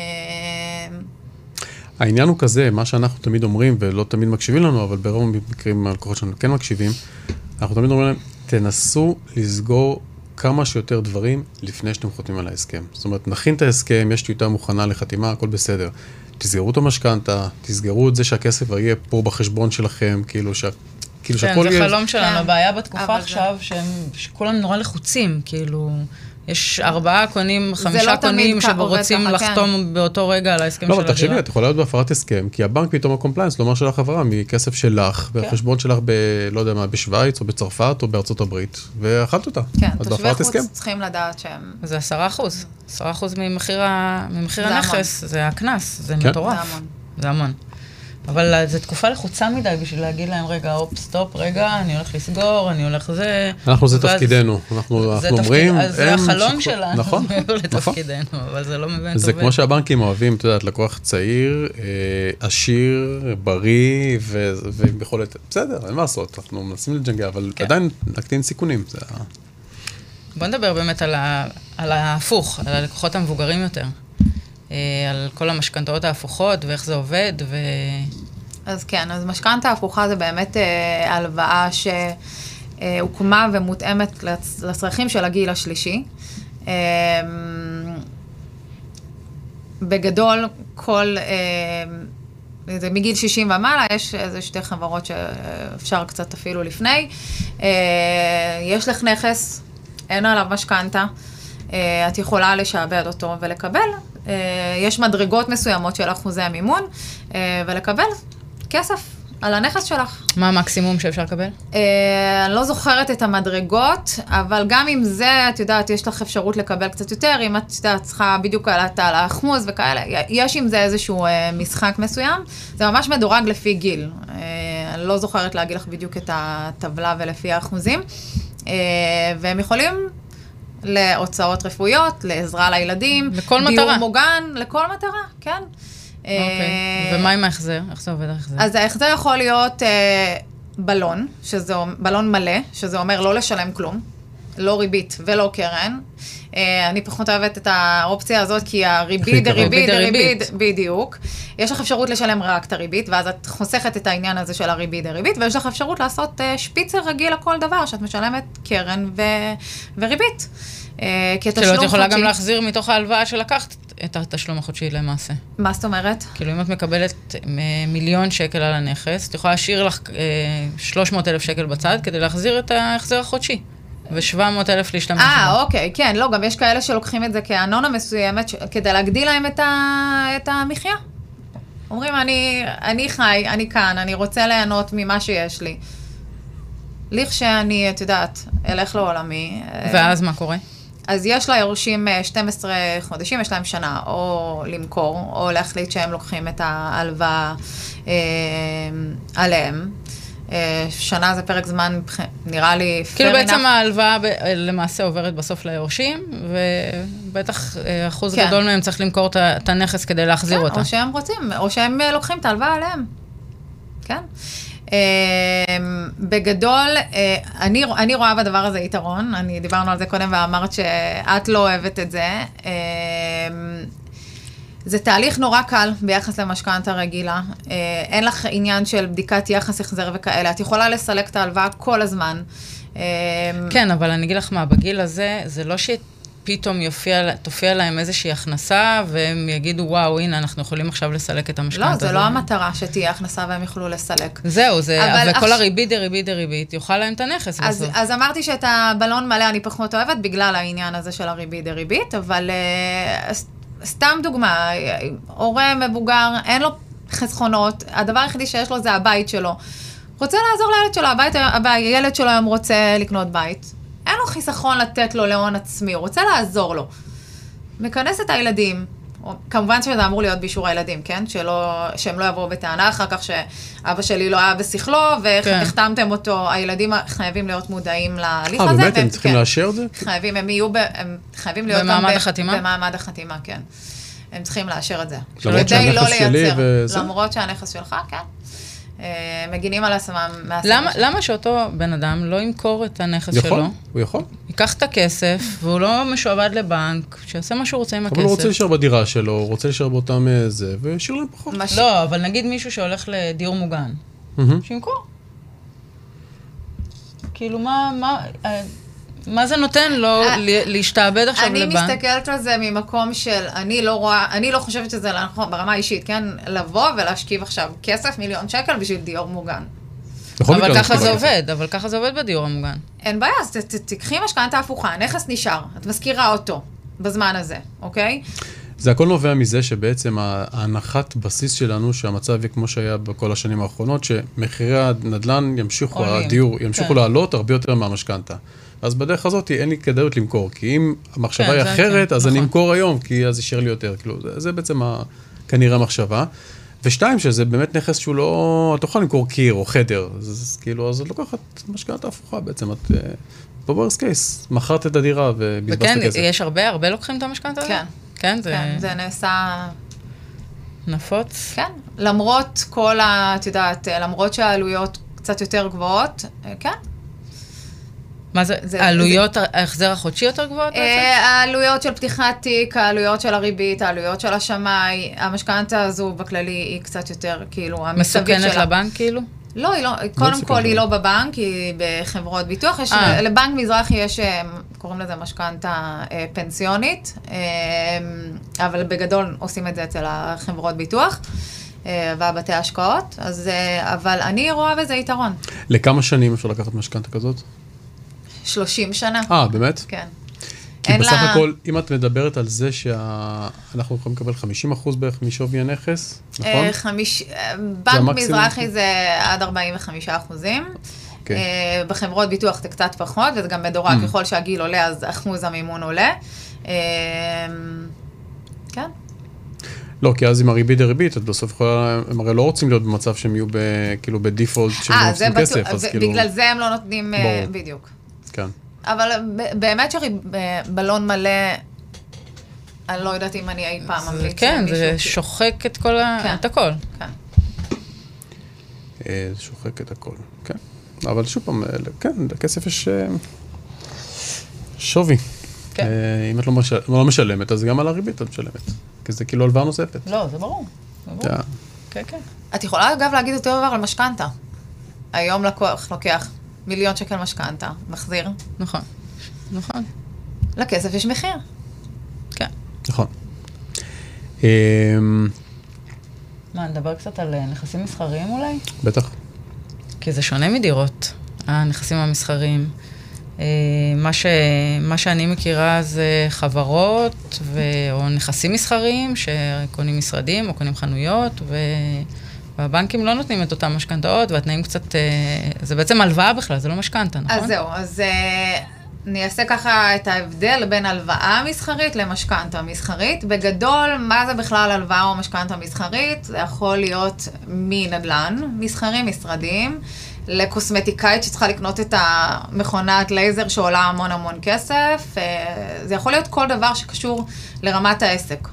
[SPEAKER 2] העניין הוא כזה, מה שאנחנו תמיד אומרים, ולא תמיד מקשיבים לנו, אבל ברוב המקרים הלקוחות שלנו כן מקשיבים, אנחנו תמיד אומרים להם, תנסו לסגור כמה שיותר דברים לפני שאתם חותמים על ההסכם. זאת אומרת, נכין את ההסכם, יש טיוטה מוכנה לחתימה, הכל בסדר. תסגרו את המשכנתה, תסגרו את זה שהכסף יהיה פה בחשבון שלכם, כאילו שהכל
[SPEAKER 3] יהיה... כן, זה חלום שלנו, הבעיה בתקופה עכשיו, שכולם נורא לחוצים, כאילו, יש 4 קונים, 5
[SPEAKER 4] לא
[SPEAKER 3] קונים
[SPEAKER 4] תמיד
[SPEAKER 3] שרוצים
[SPEAKER 4] עובד ככה,
[SPEAKER 3] לחתום באותו רגע על ההסכם של
[SPEAKER 2] לא,
[SPEAKER 3] הדירה.
[SPEAKER 2] אבל תחשבי, את יכולה להיות בהפרת הסכם, כי הבנק פתאום הקומפליינס, לא אומר שלך עברה מכסף שלך, והחשבון שלך לא יודע מה, בשוויץ או בצרפת או בארצות הברית, ואכלת אותה.
[SPEAKER 4] כן,
[SPEAKER 2] את
[SPEAKER 4] תושבי
[SPEAKER 2] בהפרת
[SPEAKER 4] חוץ
[SPEAKER 2] הסכם.
[SPEAKER 4] צריכים לדעת שהם...
[SPEAKER 3] זה 10%. 10% ממחיר הנכס, זה הקנס, זה מטורף.
[SPEAKER 4] זה המון.
[SPEAKER 3] זה המון. אבל זו תקופה לחוצה מדי בשביל להגיד להם, רגע, סטופ, רגע, אני הולך לסגור, אני הולך זה...
[SPEAKER 2] אנחנו זה תפקידנו, אנחנו אומרים...
[SPEAKER 3] זה החלון שלנו,
[SPEAKER 2] נכון,
[SPEAKER 3] לתפקידנו, אבל זה לא באמת עובד.
[SPEAKER 2] זה כמו שהבנקים אוהבים, אתה יודעת, לקוח צעיר, עשיר, בריא, ועם יכולת... בסדר, אין מה לעשות, אנחנו מנסים לג'נגל, אבל עדיין נקטין סיכונים.
[SPEAKER 3] בוא נדבר באמת על ההפוך, על הלקוחות המבוגרים יותר. על כל המשכנתאות ההפוכות, ואיך זה עובד,
[SPEAKER 4] אז כן, אז משכנתא הפוכה זה באמת הלוואה שהוקמה ומותאמת לצרכים של הגיל השלישי. בגדול, זה מגיל 60 ומעלה, יש איזה 2 חברות שאפשר קצת אפילו לפני. יש לך נכס, אין עליו משכנתא, את יכולה לשעבד אותו ולקבל. יש מדרגות מסוימות של אחוזי המימון, ולקבל כסף על הנכס שלך.
[SPEAKER 3] מה המקסימום שאפשר לקבל?
[SPEAKER 4] אני לא זוכרת את המדרגות, אבל גם עם זה, את יודעת, יש לך אפשרות לקבל קצת יותר, אם את יודעת, צריכה בדיוק על האחוז וכאלה, יש עם זה איזשהו משחק מסוים, זה ממש מדורג לפי גיל. אני לא זוכרת להגיד לך בדיוק את הטבלה ולפי האחוזים, והם יכולים... להוצאות רפואיות, לעזרה לילדים,
[SPEAKER 3] לכל מטרה.
[SPEAKER 4] דיור מוגן, לכל מטרה, כן.
[SPEAKER 3] אוקיי. ומה עם ההחזר? איך זה עובד ההחזר?
[SPEAKER 4] אז ההחזר יכול להיות בלון, בלון מלא, שזה אומר לא לשלם כלום, לא ריבית ולא קרן. אני פחות אוהבת את האופציה הזאת, כי הריבית, בדיוק. יש לך אפשרות לשלם רק את הריבית, ואז את חוסכת את העניין הזה של הריבית דריבית, ויש לך אפשרות לעשות שפיצר רגיל לכל דבר, שאת משלמת קרן וריבית.
[SPEAKER 3] שלא את יכולה גם להחזיר מתוך ההלוואה שלקחת את התשלום החודשי למעשה.
[SPEAKER 4] מה זאת אומרת?
[SPEAKER 3] כאילו אם את מקבלת 1,000,000 שקל על הנכס, את יכולה להשאיר לך 300,000 שקל בצד, כדי להחזיר את ההחזר החודשי. ו700,000 להשתמש.
[SPEAKER 4] אוקיי, כן, לא, גם יש כאלה שלוקחים את זה כאנונה מסוימת, כדי להגדיל להם את המחיה. אומרים, אני חי, אני כאן, אני רוצה ליהנות ממה שיש לי. לכשאני, את יודעת, אלך לעולמי.
[SPEAKER 3] ואז מה קורה?
[SPEAKER 4] אז יש לה יורשים 12 חודשים, יש להם שנה, או למכור, או להחליט שהם לוקחים את ההלוואה עליהם. שנה זה פרק זמן, נראה לי...
[SPEAKER 3] כאילו בעצם ההלוואה למעשה עוברת בסוף ליורשים, ובטח אחוז גדול מהם צריך למכור את הנכס כדי להחזיר אותה.
[SPEAKER 4] או שהם רוצים, או שהם לוקחים את ההלוואה עליהם. כן? בגדול, אני רואה בדבר הזה יתרון, דיברנו על זה קודם ואמרת שאת לא אוהבת את זה. זה תהליך נורא קל ביחס למשכנתא רגילה. אין לך עניין של בדיקת יחס החזר וכאלה. את יכולה לסלק את ההלוואה כל הזמן.
[SPEAKER 3] כן, אבל אני אגיד לך מה, בגיל הזה, זה לא שפתאום תופיע להם איזושהי הכנסה, והם יגידו, וואו, הנה, אנחנו יכולים עכשיו לסלק את המשכנתא.
[SPEAKER 4] לא, זה לא המטרה שתהיה הכנסה והם יוכלו לסלק.
[SPEAKER 3] זהו, וכל הריבית יוכל להם את הנכס בסוף.
[SPEAKER 4] אז אמרתי שאת הבלון מלא אני פחות אוהבת, בגלל העניין הזה של הריבית, אבל... סתם דוגמה, הורה מבוגר, אין לו חסכונות, הדבר היחידי שיש לו זה הבית שלו. רוצה לעזור לילד שלו, הילד שלו היום רוצה לקנות בית. אין לו חיסכון לתת לו להון עצמי, הוא רוצה לעזור לו. מכנס את הילדים, כמובן שזה אמור להיות באישור הילדים, כן? שהם לא יבואו בטענה, אחר כך שאבא שלי לא היה בשכלו, והחתמתם אותו, הילדים חייבים להיות מודעים להליך הזה.
[SPEAKER 2] באמת, הם צריכים לאשר את זה?
[SPEAKER 4] חייבים, הם חייבים להיות
[SPEAKER 3] במעמד החתימה?
[SPEAKER 4] במעמד החתימה, כן. הם צריכים לאשר את זה.
[SPEAKER 2] למרות שהנכס שלי וזה?
[SPEAKER 4] למרות שהנכס שלך, כן. מגינים על עצמם.
[SPEAKER 3] למה שאותו בן אדם לא ימכור את הנכס שלו?
[SPEAKER 2] הוא יכול.
[SPEAKER 3] ייקח את הכסף, והוא לא משועבד לבנק, שיעשה מה שהוא רוצה עם הכסף.
[SPEAKER 2] אבל הוא רוצה להישאר בדירה שלו, הוא רוצה להישאר באותם זה, וישאיר להם פחות.
[SPEAKER 3] לא, אבל נגיד מישהו שהולך לדיור מוגן, שימכור. כאילו מה זה נותן לו להשתעבד עכשיו לבנק?
[SPEAKER 4] אני מסתכלת על זה ממקום של, אני לא חושבת שזה נכון ברמה האישית, כן? לבוא ולהשכיב עכשיו כסף, 1,000,000 שקל בשביל דיור מוגן.
[SPEAKER 3] אבל ככה זה עובד, בדיור המוגן.
[SPEAKER 4] אין בעיה, אז תקחי משכנתה הפוכה, נכס נשאר, את מזכירה אותו בזמן הזה, אוקיי?
[SPEAKER 2] זה הכל נובע מזה שבעצם ההנחת בסיס שלנו, שהמצב יהיה כמו שהיה בכל השנים האחרונות, שמחירי הנדל"ן ימשיכו, הדיור ימשיכו לעלות הרבה יותר מהמשכנתה. אז בדרך הזאת אין לי כדאיות למכור, כי אם המחשבה היא אחרת, אז אני אמכור היום, כי אז יישאר לי יותר. כאילו, זה בעצם כנראה המחשבה. ושתיים, שזה באמת נכס שהוא לא... אתה יכול למכור קיר או חדר, אז כאילו, אז את לוקחת משכנתה הפוכה בעצם, את... בוורסט קייס, מכרת את הדירה ובזבזת כסף.
[SPEAKER 3] וכן, יש הרבה לוקחים את המשכנתה הזאת?
[SPEAKER 4] כן. כן, זה נעשה...
[SPEAKER 3] נפוץ?
[SPEAKER 4] כן, למרות כל את יודעת, למרות שהעלויות קצת יותר גבוהות, כן.
[SPEAKER 3] מה זה? העלויות, ההחזר החודשי יותר גבוהות?
[SPEAKER 4] העלויות של פתיחת תיק, העלויות של הריבית, העלויות של השמאי, המשכנתה הזו בכללי היא קצת יותר, כאילו,
[SPEAKER 3] מסוכנת לבנק, כאילו?
[SPEAKER 4] לא, היא לא, קודם כל היא לא בבנק, היא בחברות ביטוח. לבנק מזרחי יש, קוראים לזה משכנתה פנסיונית, אבל בגדול עושים את זה אצל החברות ביטוח והבתי השקעות, אבל אני רואה בזה יתרון.
[SPEAKER 2] לכמה שנים אפשר לקחת משכנתה כזאת?
[SPEAKER 4] 30 שנה.
[SPEAKER 2] באמת?
[SPEAKER 4] כן.
[SPEAKER 2] כי בסך הכל, אם את מדברת על זה שאנחנו יכולים לקבל 50% בערך משווי הנכס, נכון?
[SPEAKER 4] בנק מזרחי זה עד 45%. בחברות ביטוח זה קצת פחות, וזה גם מדורג, ככל שהגיל עולה, אז אחוז המימון עולה. כן.
[SPEAKER 2] לא, כי אז עם הריבית דריבית, את בסוף יכולה, הם הרי לא רוצים להיות במצב שהם יהיו כאילו בדיפולט שהם לא רוצים כסף, אז כאילו...
[SPEAKER 4] בגלל זה הם לא נותנים בדיוק.
[SPEAKER 2] כן.
[SPEAKER 4] אבל באמת שבלון מלא, אני לא יודעת אם אני אי פעם ממליץ.
[SPEAKER 3] כן, זה שוחק את כל את הכל.
[SPEAKER 4] כן.
[SPEAKER 2] זה שוחק את הכל, כן. אבל שוב פעם, כן, לכסף יש שווי. אם את לא משלמת, אז גם על הריבית את משלמת. כי זה כאילו הלוואה נוספת.
[SPEAKER 3] לא, זה ברור. כן, כן.
[SPEAKER 4] את יכולה אגב להגיד אותו דבר על משכנתה. היום לקוח לוקח 1,000,000 שקל משכנתה, מחזיר.
[SPEAKER 3] נכון.
[SPEAKER 4] לכסף יש מחיר.
[SPEAKER 3] כן.
[SPEAKER 2] נכון.
[SPEAKER 3] נדבר קצת על נכסים מסחריים אולי?
[SPEAKER 2] בטח.
[SPEAKER 3] כי זה שונה מדירות, הנכסים המסחריים. מה שאני מכירה זה חברות או נכסים מסחריים שקונים משרדים או קונים חנויות, והבנקים לא נותנים את אותם משכנתאות, והתנאים קצת, זה בעצם הלוואה בכלל, זה לא משכנתה, נכון?
[SPEAKER 4] אז זהו, אז אני אעשה ככה את ההבדל בין הלוואה מסחרית למשכנתה מסחרית. בגדול, מה זה בכלל הלוואה או משכנתה מסחרית? זה יכול להיות מנדל"ן, מסחרים, משרדים, לקוסמטיקאית שצריכה לקנות את המכונת לייזר שעולה המון כסף. זה יכול להיות כל דבר שקשור לרמת העסק.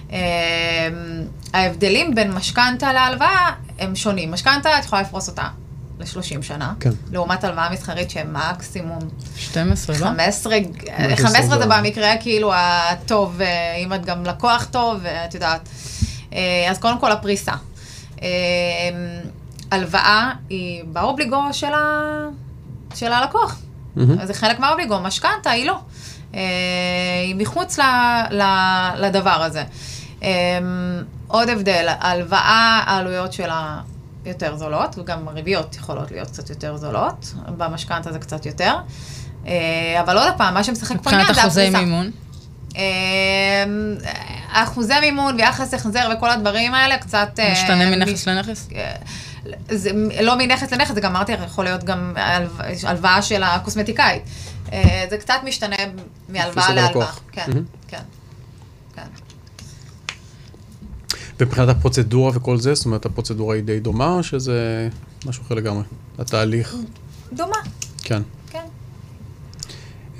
[SPEAKER 4] ההבדלים בין משכנתה להלוואה הם שונים. משכנתה את יכולה לפרוס אותה ל-30 שנה, כן. לעומת הלוואה מסחרית שהם מקסימום
[SPEAKER 3] 12, לא?
[SPEAKER 4] 15 זה במקרה כאילו הטוב, אם את גם לקוח טוב, את יודעת. אז קודם כל הפריסה. הלוואה היא באובליגו של הלקוח. זה חלק מהאובליגו, משכנתה היא לא. היא מחוץ לדבר הזה. עוד הבדל, הלוואה, העלויות שלה יותר זולות, וגם הריביות יכולות להיות קצת יותר זולות, במשכנתה זה קצת יותר. אבל עוד הפעם, מה שמשחק פה עניין זה הפריסה.
[SPEAKER 3] מבחינת אחוזי מימון?
[SPEAKER 4] אחוזי מימון ויחס החזר וכל הדברים האלה קצת...
[SPEAKER 3] משתנה מנכס לנכס?
[SPEAKER 4] זה לא מנכס לנכס, זה גם אמרתי, יכול להיות גם הלוואה של הקוסמטיקאית. זה קצת משתנה מהלוואה להלוואה. כן, כן.
[SPEAKER 2] ומבחינת הפרוצדורה וכל זה, זאת אומרת, הפרוצדורה היא די דומה, או שזה משהו אחר לגמרי? התהליך?
[SPEAKER 4] דומה.
[SPEAKER 2] כן.
[SPEAKER 4] כן.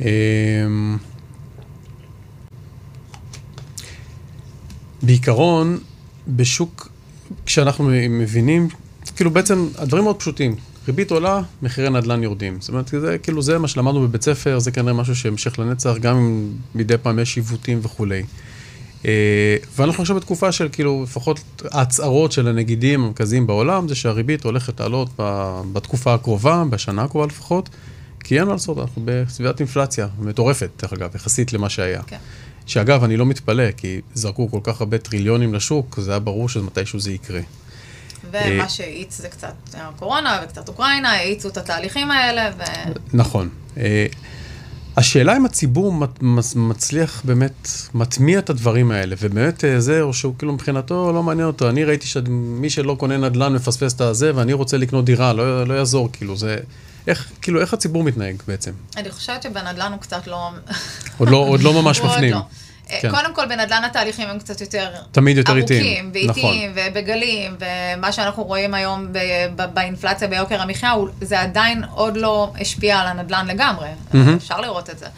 [SPEAKER 2] בעיקרון, בשוק, כשאנחנו מבינים, כאילו בעצם הדברים מאוד פשוטים. ריבית עולה, מחירי נדל"ן יורדים. זאת אומרת, זה, כאילו זה מה שלמדנו בבית ספר, זה כנראה משהו שהמשך לנצח, גם אם מדי פעם יש עיוותים וכולי. ואנחנו עכשיו בתקופה של כאילו, לפחות ההצהרות של הנגידים המרכזיים בעולם, זה שהריבית הולכת לעלות בתקופה הקרובה, בשנה הקרובה לפחות, כי אין מה לעשות, אנחנו בסביבת אינפלציה מטורפת, דרך אגב, יחסית למה שהיה. כן. שאגב, אני לא מתפלא, כי זרקו כל כך הרבה טריליונים לשוק, זה היה ברור שמתישהו זה יקרה.
[SPEAKER 4] ומה שהאיץ זה קצת הקורונה וקצת אוקראינה, האיצו את התהליכים האלה.
[SPEAKER 2] נכון. השאלה אם הציבור מצליח באמת, מטמיע את הדברים האלה, ובאמת זה, או שהוא כאילו מבחינתו לא מעניין אותו. אני ראיתי שמי שלא קונה נדל"ן מפספס את הזה, ואני רוצה לקנות דירה, לא יעזור, כאילו זה... איך הציבור מתנהג בעצם?
[SPEAKER 4] אני חושבת שבנדל"ן הוא קצת לא...
[SPEAKER 2] עוד לא ממש מפנים.
[SPEAKER 4] כן. קודם כל, בנדל"ן התהליכים הם קצת יותר
[SPEAKER 2] תמיד יותר
[SPEAKER 4] ארוכים, ואיטיים, ובגלים, ומה שאנחנו רואים היום באינפלציה ביוקר המחיה, זה עדיין עוד לא השפיע על הנדל"ן לגמרי. אפשר לראות את זה.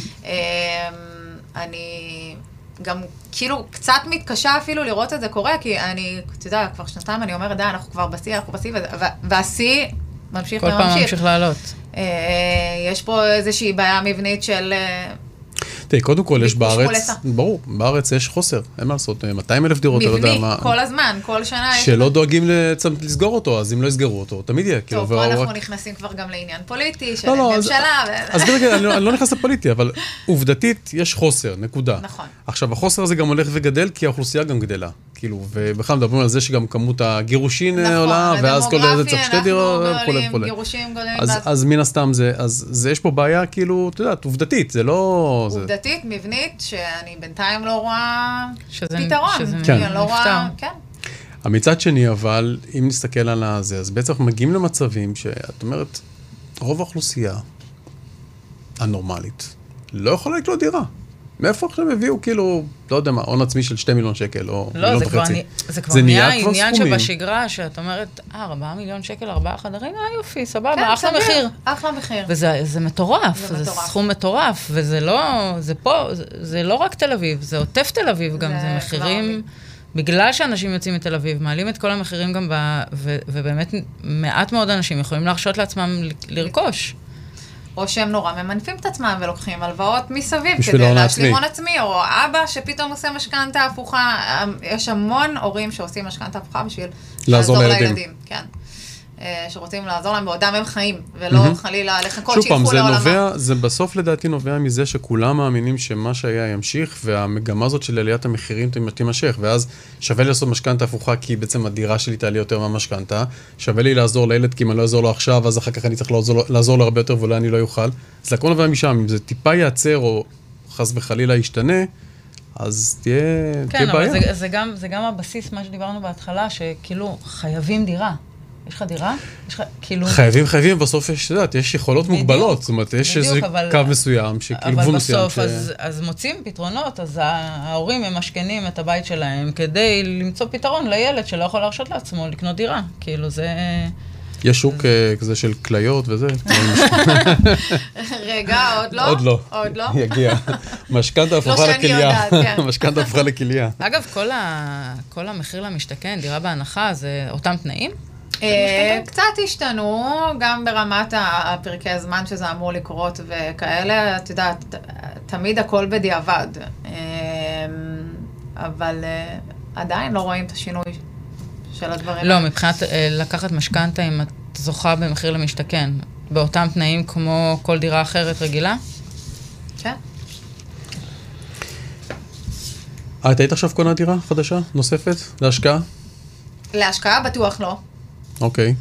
[SPEAKER 4] אני גם כאילו קצת מתקשה אפילו לראות את זה קורה, כי אני, אתה יודע, כבר שנתיים אני אומרת, אנחנו כבר בשיא, והשיא ממשיך
[SPEAKER 3] וממשיך. כל פעם ממשיך לעלות.
[SPEAKER 4] יש פה איזושהי בעיה מבנית של...
[SPEAKER 2] קודם כל יש בארץ, ברור, בארץ יש חוסר, אין מה לעשות, 200,000 דירות,
[SPEAKER 4] מבני, כל הזמן, כל שנה.
[SPEAKER 2] שלא דואגים לסגור אותו, אז אם לא יסגרו אותו, תמיד יהיה.
[SPEAKER 4] טוב, פה אנחנו נכנסים כבר גם לעניין פוליטי, של ממשלה.
[SPEAKER 2] אז ברגע, אני לא נכנס לפוליטי, אבל עובדתית יש חוסר, נקודה.
[SPEAKER 4] נכון.
[SPEAKER 2] עכשיו, החוסר הזה גם הולך וגדל, כי האוכלוסייה גם גדלה. כאילו, ובכלל מדברים על זה שגם כמות הגירושין עולה, ואז כל זה צריך שתי דירות, אז מן הסתם זה, יש פה בעיה, כאילו, אתה יודעת, עובדתית, זה לא...
[SPEAKER 4] עובדתית, מבנית, שאני בינתיים לא רואה פתרון. אני לא רואה, כן.
[SPEAKER 2] המצד שני, אבל, אם נסתכל על זה, אז בעצם אנחנו מגיעים למצבים שאת אומרת, רוב האוכלוסייה הנורמלית לא יכולה לקנות דירה. מאיפה עכשיו הביאו, כאילו, לא יודע מה, הון עצמי של 2 מיליון שקל, או מיליון וחצי.
[SPEAKER 3] זה כבר נהיה עניין שבשגרה, שאת אומרת, 4 מיליון שקל, 4 חדרים, יופי, סבבה, אחלה מחיר.
[SPEAKER 4] אחלה מחיר.
[SPEAKER 3] וזה מטורף, זה סכום מטורף, וזה לא, זה פה, זה לא רק תל אביב, זה עוטף תל אביב גם, זה מחירים, בגלל שאנשים יוצאים מתל אביב, מעלים את כל המחירים גם, ובאמת מעט מאוד אנשים יכולים להרשות לעצמם לרכוש.
[SPEAKER 4] או שהם נורא ממנפים את עצמם ולוקחים הלוואות מסביב כדי להשלים הון עצמי, או אבא שפתאום עושה משכנתא הפוכה. יש המון הורים שעושים משכנתא הפוכה בשביל לעזור לילדים. כן. שרוצים לעזור להם בעודם הם חיים, ולא חלילה לחכות שילכו לעולמה.
[SPEAKER 2] זה בסוף לדעתי נובע מזה שכולם מאמינים שמה שהיה ימשיך, והמגמה הזאת של עליית המחירים תימשך, ואז שווה לי לעשות משכנתא הפוכה, כי בעצם הדירה שלי תעלה יותר מהמשכנתא, שווה לי לעזור לילד, כי אם אני לא אעזור לו עכשיו, אז אחר כך אני צריך לעזור לו הרבה יותר, ואולי אני לא יוכל. זה הכל נובע משם, אם זה טיפה ייעצר, או חס וחלילה ישתנה, אז תהיה בעיה.
[SPEAKER 3] כן, אבל זה גם הבסיס, מה שדיברנו בהתחלה, שכאילו חייבים דירה. יש לך דירה? יש לך, כאילו...
[SPEAKER 2] חייבים, בסוף יש יכולות מוגבלות, זאת אומרת, יש איזה קו מסוים, שכאילו גבול מסוים.
[SPEAKER 3] אבל בסוף, אז מוצאים פתרונות, אז ההורים הם משכנים את הבית שלהם, כדי למצוא פתרון לילד שלא יכול להרשות לעצמו לקנות דירה. כאילו זה...
[SPEAKER 2] יש שוק כזה של כליות וזה.
[SPEAKER 4] רגע, עוד לא?
[SPEAKER 2] עוד לא. יגיע. משכנתא הפכה לכליה. משכנתא הפכה לכליה.
[SPEAKER 3] אגב, כל המחיר למשתכן, דירה בהנחה, זה אותם תנאים?
[SPEAKER 4] קצת השתנו, גם ברמת הפרקי הזמן שזה אמור לקרות וכאלה, את יודעת, תמיד הכל בדיעבד, אבל עדיין לא רואים את השינוי של הדברים.
[SPEAKER 3] לא, מבחינת לקחת משכנתא אם את זוכה במחיר למשתכן, באותם תנאים כמו כל דירה אחרת רגילה?
[SPEAKER 4] כן.
[SPEAKER 2] את היית עכשיו קונה דירה חדשה, נוספת, להשקעה?
[SPEAKER 4] להשקעה בטוח לא.
[SPEAKER 2] אוקיי.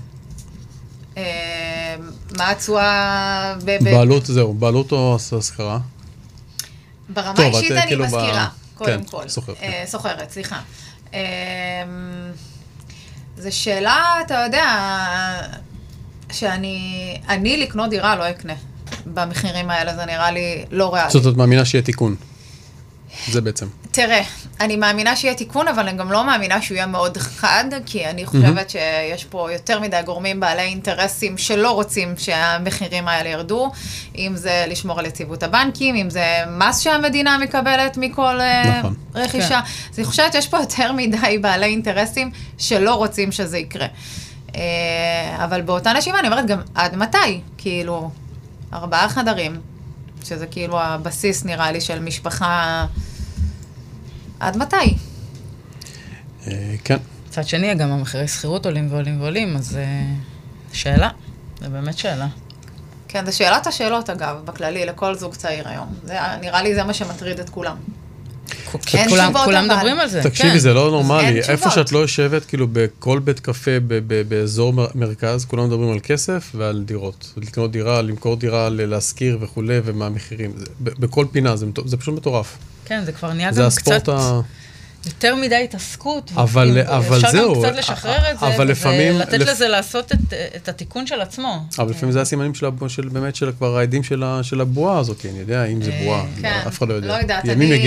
[SPEAKER 4] מה התשואה...
[SPEAKER 2] בעלות, זהו, בעלות או השכרה?
[SPEAKER 4] ברמה אישית אני מזכירה, קודם כל.
[SPEAKER 2] כן,
[SPEAKER 4] סוחרת, סליחה. זו שאלה, אתה יודע, שאני לקנות דירה לא אקנה. במחירים האלה זה נראה לי לא ריאלי.
[SPEAKER 2] זאת אומרת, מאמינה שיהיה תיקון. זה בעצם.
[SPEAKER 4] תראה, אני מאמינה שיהיה תיקון, אבל אני גם לא מאמינה שהוא יהיה מאוד חד, כי אני חושבת שיש פה יותר מדי גורמים בעלי אינטרסים שלא רוצים שהמחירים האלה ירדו, אם זה לשמור על יציבות הבנקים, אם זה מס שהמדינה מקבלת מכל רכישה. אז אני חושבת שיש פה יותר מדי בעלי אינטרסים שלא רוצים שזה יקרה. אבל באותה נשימה אני אומרת גם עד מתי? כאילו, 4 חדרים. שזה כאילו הבסיס, נראה לי, של משפחה עד מתי?
[SPEAKER 2] כן.
[SPEAKER 3] צד שני, גם המחירי שכירות עולים ועולים ועולים, אז שאלה, זה באמת שאלה.
[SPEAKER 4] כן, זה שאלת השאלות, אגב, בכללי, לכל זוג צעיר היום. נראה לי זה מה שמטריד את כולם.
[SPEAKER 3] כולם מדברים על זה.
[SPEAKER 2] תקשיבי, זה לא נורמלי. איפה שאת לא יושבת, כאילו בכל בית קפה באזור מרכז, כולם מדברים על כסף ועל דירות. לקנות דירה, למכור דירה, להשכיר וכולי, ומה המחירים. בכל פינה, זה פשוט מטורף.
[SPEAKER 3] כן, זה כבר נהיה גם קצת יותר מדי התעסקות.
[SPEAKER 2] אבל
[SPEAKER 3] אפשר
[SPEAKER 2] זהו.
[SPEAKER 3] גם קצת לשחרר את זה, ולתת לזה לעשות את התיקון של עצמו.
[SPEAKER 2] אבל לפעמים זה הסימנים באמת של כבר העדים של הבועה הזאת, אני יודע, אם זה בועה, אף אחד לא יודע.
[SPEAKER 4] לא יודעת,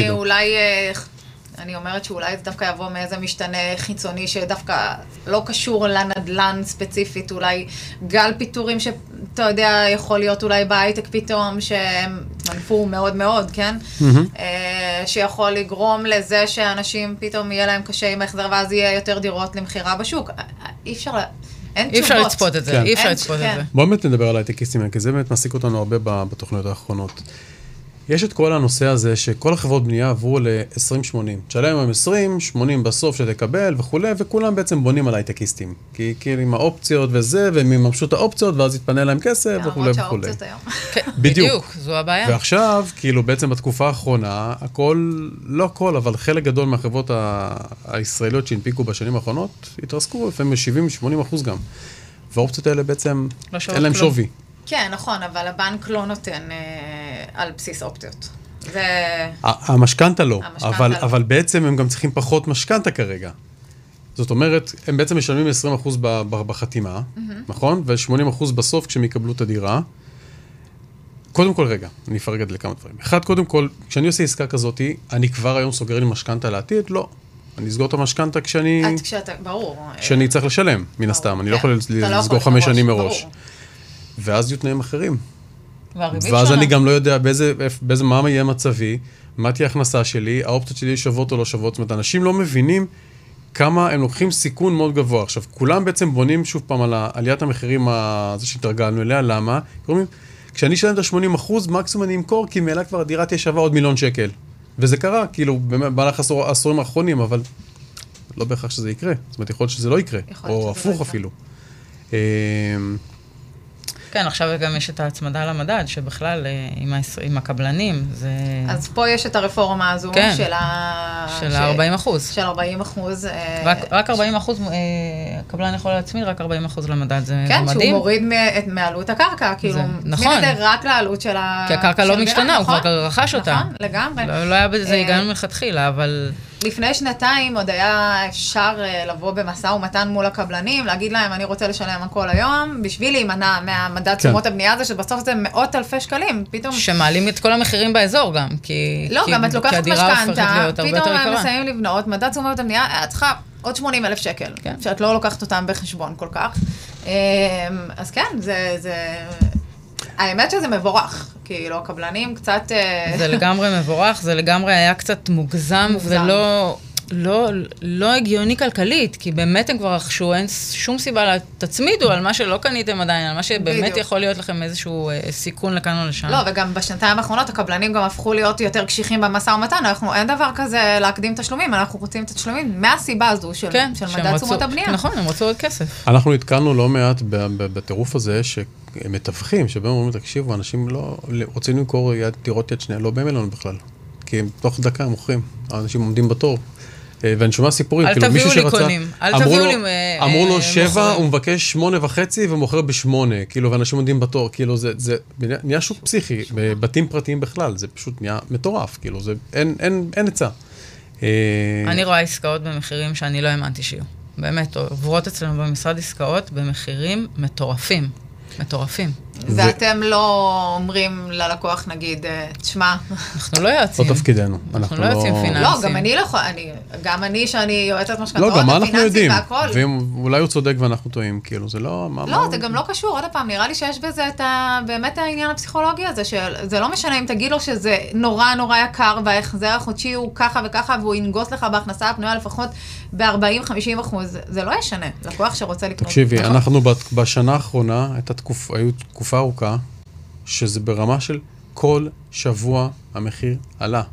[SPEAKER 4] אני אומרת שאולי זה דווקא יבוא מאיזה משתנה חיצוני שדווקא לא קשור לנדלן ספציפית, אולי גל פיטורים שאתה יודע, יכול להיות אולי בהייטק פתאום, שהם מנפו מאוד מאוד, כן? שיכול לגרום לזה שאנשים פתאום יהיה להם קשה עם החזר, ואז יהיה יותר דירות למחירה בשוק. אי אפשר
[SPEAKER 3] לצפות את זה, אי אפשר לצפות את זה.
[SPEAKER 2] בוא באמת נדבר על הייטקיסטים, כי זה באמת מעסיק אותנו הרבה בתוכניות האחרונות. יש את כל הנושא הזה שכל החברות בנייה עברו ל-20-80. תשלם עם 20, 80 בסוף שתקבל וכו', וכולם בעצם בונים על הייטקיסטים. כי עם האופציות וזה, והם יממשו את האופציות, ואז יתפנה להם כסף וכו' וכו'.
[SPEAKER 4] שהאופציות היום.
[SPEAKER 3] בדיוק, זו הבעיה.
[SPEAKER 2] ועכשיו, כאילו בעצם בתקופה האחרונה, הכל, לא הכל, אבל חלק גדול מהחברות הישראליות שהנפיקו בשנים האחרונות, התרסקו לפעמים ב-70-80% גם. והאופציות האלה בעצם, אין להם שווי.
[SPEAKER 4] כן, נכון, אבל הבנק לא נותן על בסיס אופציות.
[SPEAKER 2] המשכנתה לא, אבל בעצם הם גם צריכים פחות משכנתה כרגע. זאת אומרת, הם בעצם משלמים 20% בחתימה, נכון? ו-80% בסוף כשהם יקבלו את הדירה. קודם כל, רגע, אני אפרג את זה לכמה דברים. אחד, קודם כל, כשאני עושה עסקה כזאת, אני כבר היום סוגר לי משכנתה לעתיד? לא. אני אסגור את המשכנתה כשאני צריך לשלם, מן הסתם. אני לא יכול לסגור 5 שנים מראש. ואז יהיו תנאים אחרים. ואז אני גם לא יודע מה יהיה מצבי, מה תהיה הכנסה שלי, האופציות שלי שוות או לא שוות. זאת אומרת, אנשים לא מבינים כמה הם לוקחים סיכון מאוד גבוה. עכשיו, כולם בעצם בונים שוב פעם על עליית המחירים הזה שהתרגלנו אליה. למה? כשאני אשלם את ה-80%, מקסימום אני אמכור, כי מאלה כבר הדירה תהיה שווה עוד $1,000,000. וזה קרה, כאילו, במהלך העשורים האחרונים, אבל לא בהכרח שזה יקרה. זאת אומרת, יכול להיות שזה לא יקרה, או הפוך אפילו.
[SPEAKER 3] כן, עכשיו גם יש את ההצמדה למדד, שבכלל עם הקבלנים זה...
[SPEAKER 4] אז פה יש את הרפורמה הזו של
[SPEAKER 3] ה-40%.
[SPEAKER 4] של 40%.
[SPEAKER 3] רק 40% הקבלן יכול להצמיד, רק 40% למדד, זה מדהים.
[SPEAKER 4] כן, שהוא מוריד מעלות הקרקע, כאילו,
[SPEAKER 3] נכון.
[SPEAKER 4] רק לעלות של
[SPEAKER 3] כי הקרקע לא משתנה, הוא כבר רכש אותה.
[SPEAKER 4] נכון, לגמרי.
[SPEAKER 3] לא היה בזה היגיון מלכתחילה, אבל...
[SPEAKER 4] לפני 2 עוד היה אפשר לבוא במשא ומתן מול הקבלנים, להגיד להם, אני רוצה לשלם הכל היום, בשביל להימנע מהמדד תשומות הבנייה הזה, שבסוף זה מאות אלפי שקלים, פתאום... שמעלים את כל המחירים באזור גם, כי... לא, גם את לוקחת משכנתה, פתאום הם מסיימים לבנות, מדד תשומות הבנייה, את צריכה עוד 80,000 שקל, שאת לא לוקחת אותם בחשבון כל כך. אז כן, האמת שזה מבורך, כאילו, הקבלנים קצת...
[SPEAKER 3] זה לגמרי מבורך, זה לגמרי היה קצת מוגזם. ולא הגיוני כלכלית, כי באמת הם כבר רכשו, אין שום סיבה תצמידו על מה שלא קניתם עדיין, על מה שבאמת יכול להיות לכם איזשהו סיכון לכאן או לשם.
[SPEAKER 4] לא, וגם בשנתיים האחרונות הקבלנים גם הפכו להיות יותר קשיחים במשא ומתן, אין דבר כזה להקדים תשלומים, אנחנו רוצים את התשלומים מהסיבה הזו של מדד תשומות הבנייה.
[SPEAKER 3] נכון, הם רצו עוד כסף.
[SPEAKER 2] אנחנו נתקלנו לא מעט בטירוף הזה, שהם מתווכים, שבהם אומרים, תקשיבו, אנשים לא רוצים למכור דירות יד שנייה, לא באים אלינו בכלל, כי הם תוך דקה הם מוכרים, האנשים עומדים בתור. ואני שומע סיפורים, כאילו מישהו שרצה, אמרו לו 7, הוא מבקש 8.5 ומוכר ב8, כאילו, ואנשים עומדים בתור, כאילו, זה נהיה שוק פסיכי, בבתים פרטיים בכלל, זה פשוט נהיה מטורף, כאילו, אין עצה.
[SPEAKER 3] אני רואה עסקאות במחירים שאני לא האמנתי שיהיו. באמת, עוברות אצלנו במשרד עסקאות במחירים מטורפים. מטורפים.
[SPEAKER 4] ואתם לא אומרים ללקוח, נגיד, תשמע.
[SPEAKER 3] אנחנו לא יועצים.
[SPEAKER 2] לא תפקידנו.
[SPEAKER 3] אנחנו לא יועצים פיננסיים.
[SPEAKER 4] לא, גם אני לא יכולה, גם אני שאני יועצת משכנתאות,
[SPEAKER 2] לא, גם מה אנחנו יודעים. ואולי הוא צודק ואנחנו טועים, כאילו, זה לא...
[SPEAKER 4] לא, זה גם לא קשור, עוד פעם, נראה לי שיש בזה באמת העניין הפסיכולוגי הזה, שזה לא משנה אם תגיד לו שזה נורא נורא יקר, וההחזר החודשי הוא ככה וככה, והוא ינגוס לך בהכנסה הפנויה לפחות ב-40-50%, זה לא ישנה. לקוח שרוצה לקנות.
[SPEAKER 2] תקשיבי, אנחנו בשנה האחרונה, היו תקופה ארוכה, שזה ברמה של כל שבוע המחיר עלה.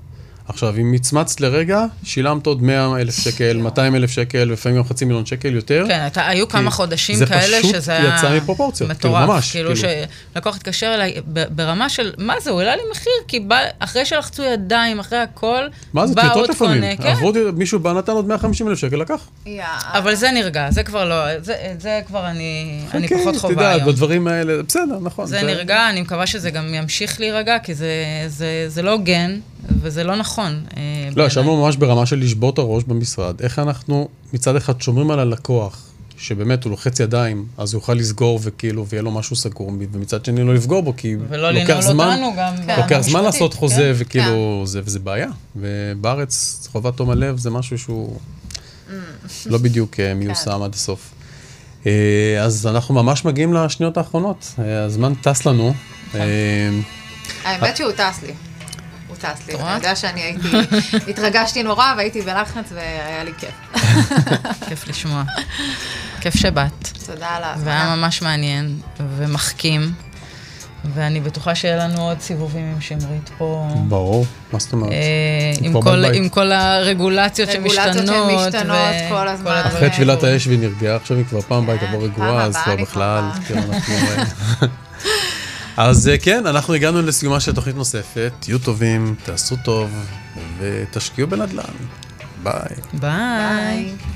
[SPEAKER 2] עכשיו, אם מצמצת לרגע, שילמת עוד 100,000 שקל, 200,000 שקל, לפעמים גם 500,000 שקל יותר.
[SPEAKER 3] כן, היו כמה חודשים כאלה שזה היה
[SPEAKER 2] זה פשוט יצא מפרופורציות, כאילו ממש.
[SPEAKER 3] כאילו שלקוח התקשר אליי ברמה של, מה זה, הוא העלה לי מחיר, כי אחרי שלחצו ידיים, אחרי הכל,
[SPEAKER 2] מה זה, טיוטות לפעמים. מישהו בא נתן עוד 150,000 שקל, לקח.
[SPEAKER 3] אבל זה נרגע, זה כבר לא, זה כבר אני פחות חובה היום.
[SPEAKER 2] אתה יודע, בדברים האלה, בסדר, נכון.
[SPEAKER 3] זה נרגע, אני מקווה שזה גם ימשיך להירגע, כי זה לא הוגן, וזה לא נכון.
[SPEAKER 2] לא, ישבנו ממש ברמה של לשבור את הראש במשרד. איך אנחנו מצד אחד שומרים על הלקוח, שבאמת הוא לוחץ ידיים, אז הוא יוכל לסגור וכאילו, ויהיה לו משהו סגור, ומצד שני לא לפגור בו, כי לוקח זמן לעשות חוזה, וכאילו, וזה בעיה. ובארץ, חובת תום הלב, זה משהו שהוא לא בדיוק מיושם עד הסוף. אז אנחנו ממש מגיעים לשניות האחרונות. הזמן טס לנו.
[SPEAKER 4] האמת שהוא טס לי. הוא טס לי. אתה יודע שאני התרגשתי נורא, והייתי בלחץ, והיה לי כיף.
[SPEAKER 3] כיף לשמוע. כיף שבאת.
[SPEAKER 4] תודה על ההזמנה.
[SPEAKER 3] והיה ממש מעניין ומחכים. ואני בטוחה שיהיה לנו עוד סיבובים עם שמרית פה.
[SPEAKER 2] ברור, מה זאת אומרת?
[SPEAKER 3] עם כל הרגולציות שמשתנות.
[SPEAKER 4] רגולציות שמשתנות כל הזמן.
[SPEAKER 2] אחרי טבילת האש והיא נרגעה, עכשיו היא כבר פעם בית עבור רגועה, אז כבר בכלל. אז כן, אנחנו הגענו לסיומה של תוכנית נוספת. תהיו טובים, תעשו טוב, ותשקיעו בנדל"ן. ביי.
[SPEAKER 3] ביי.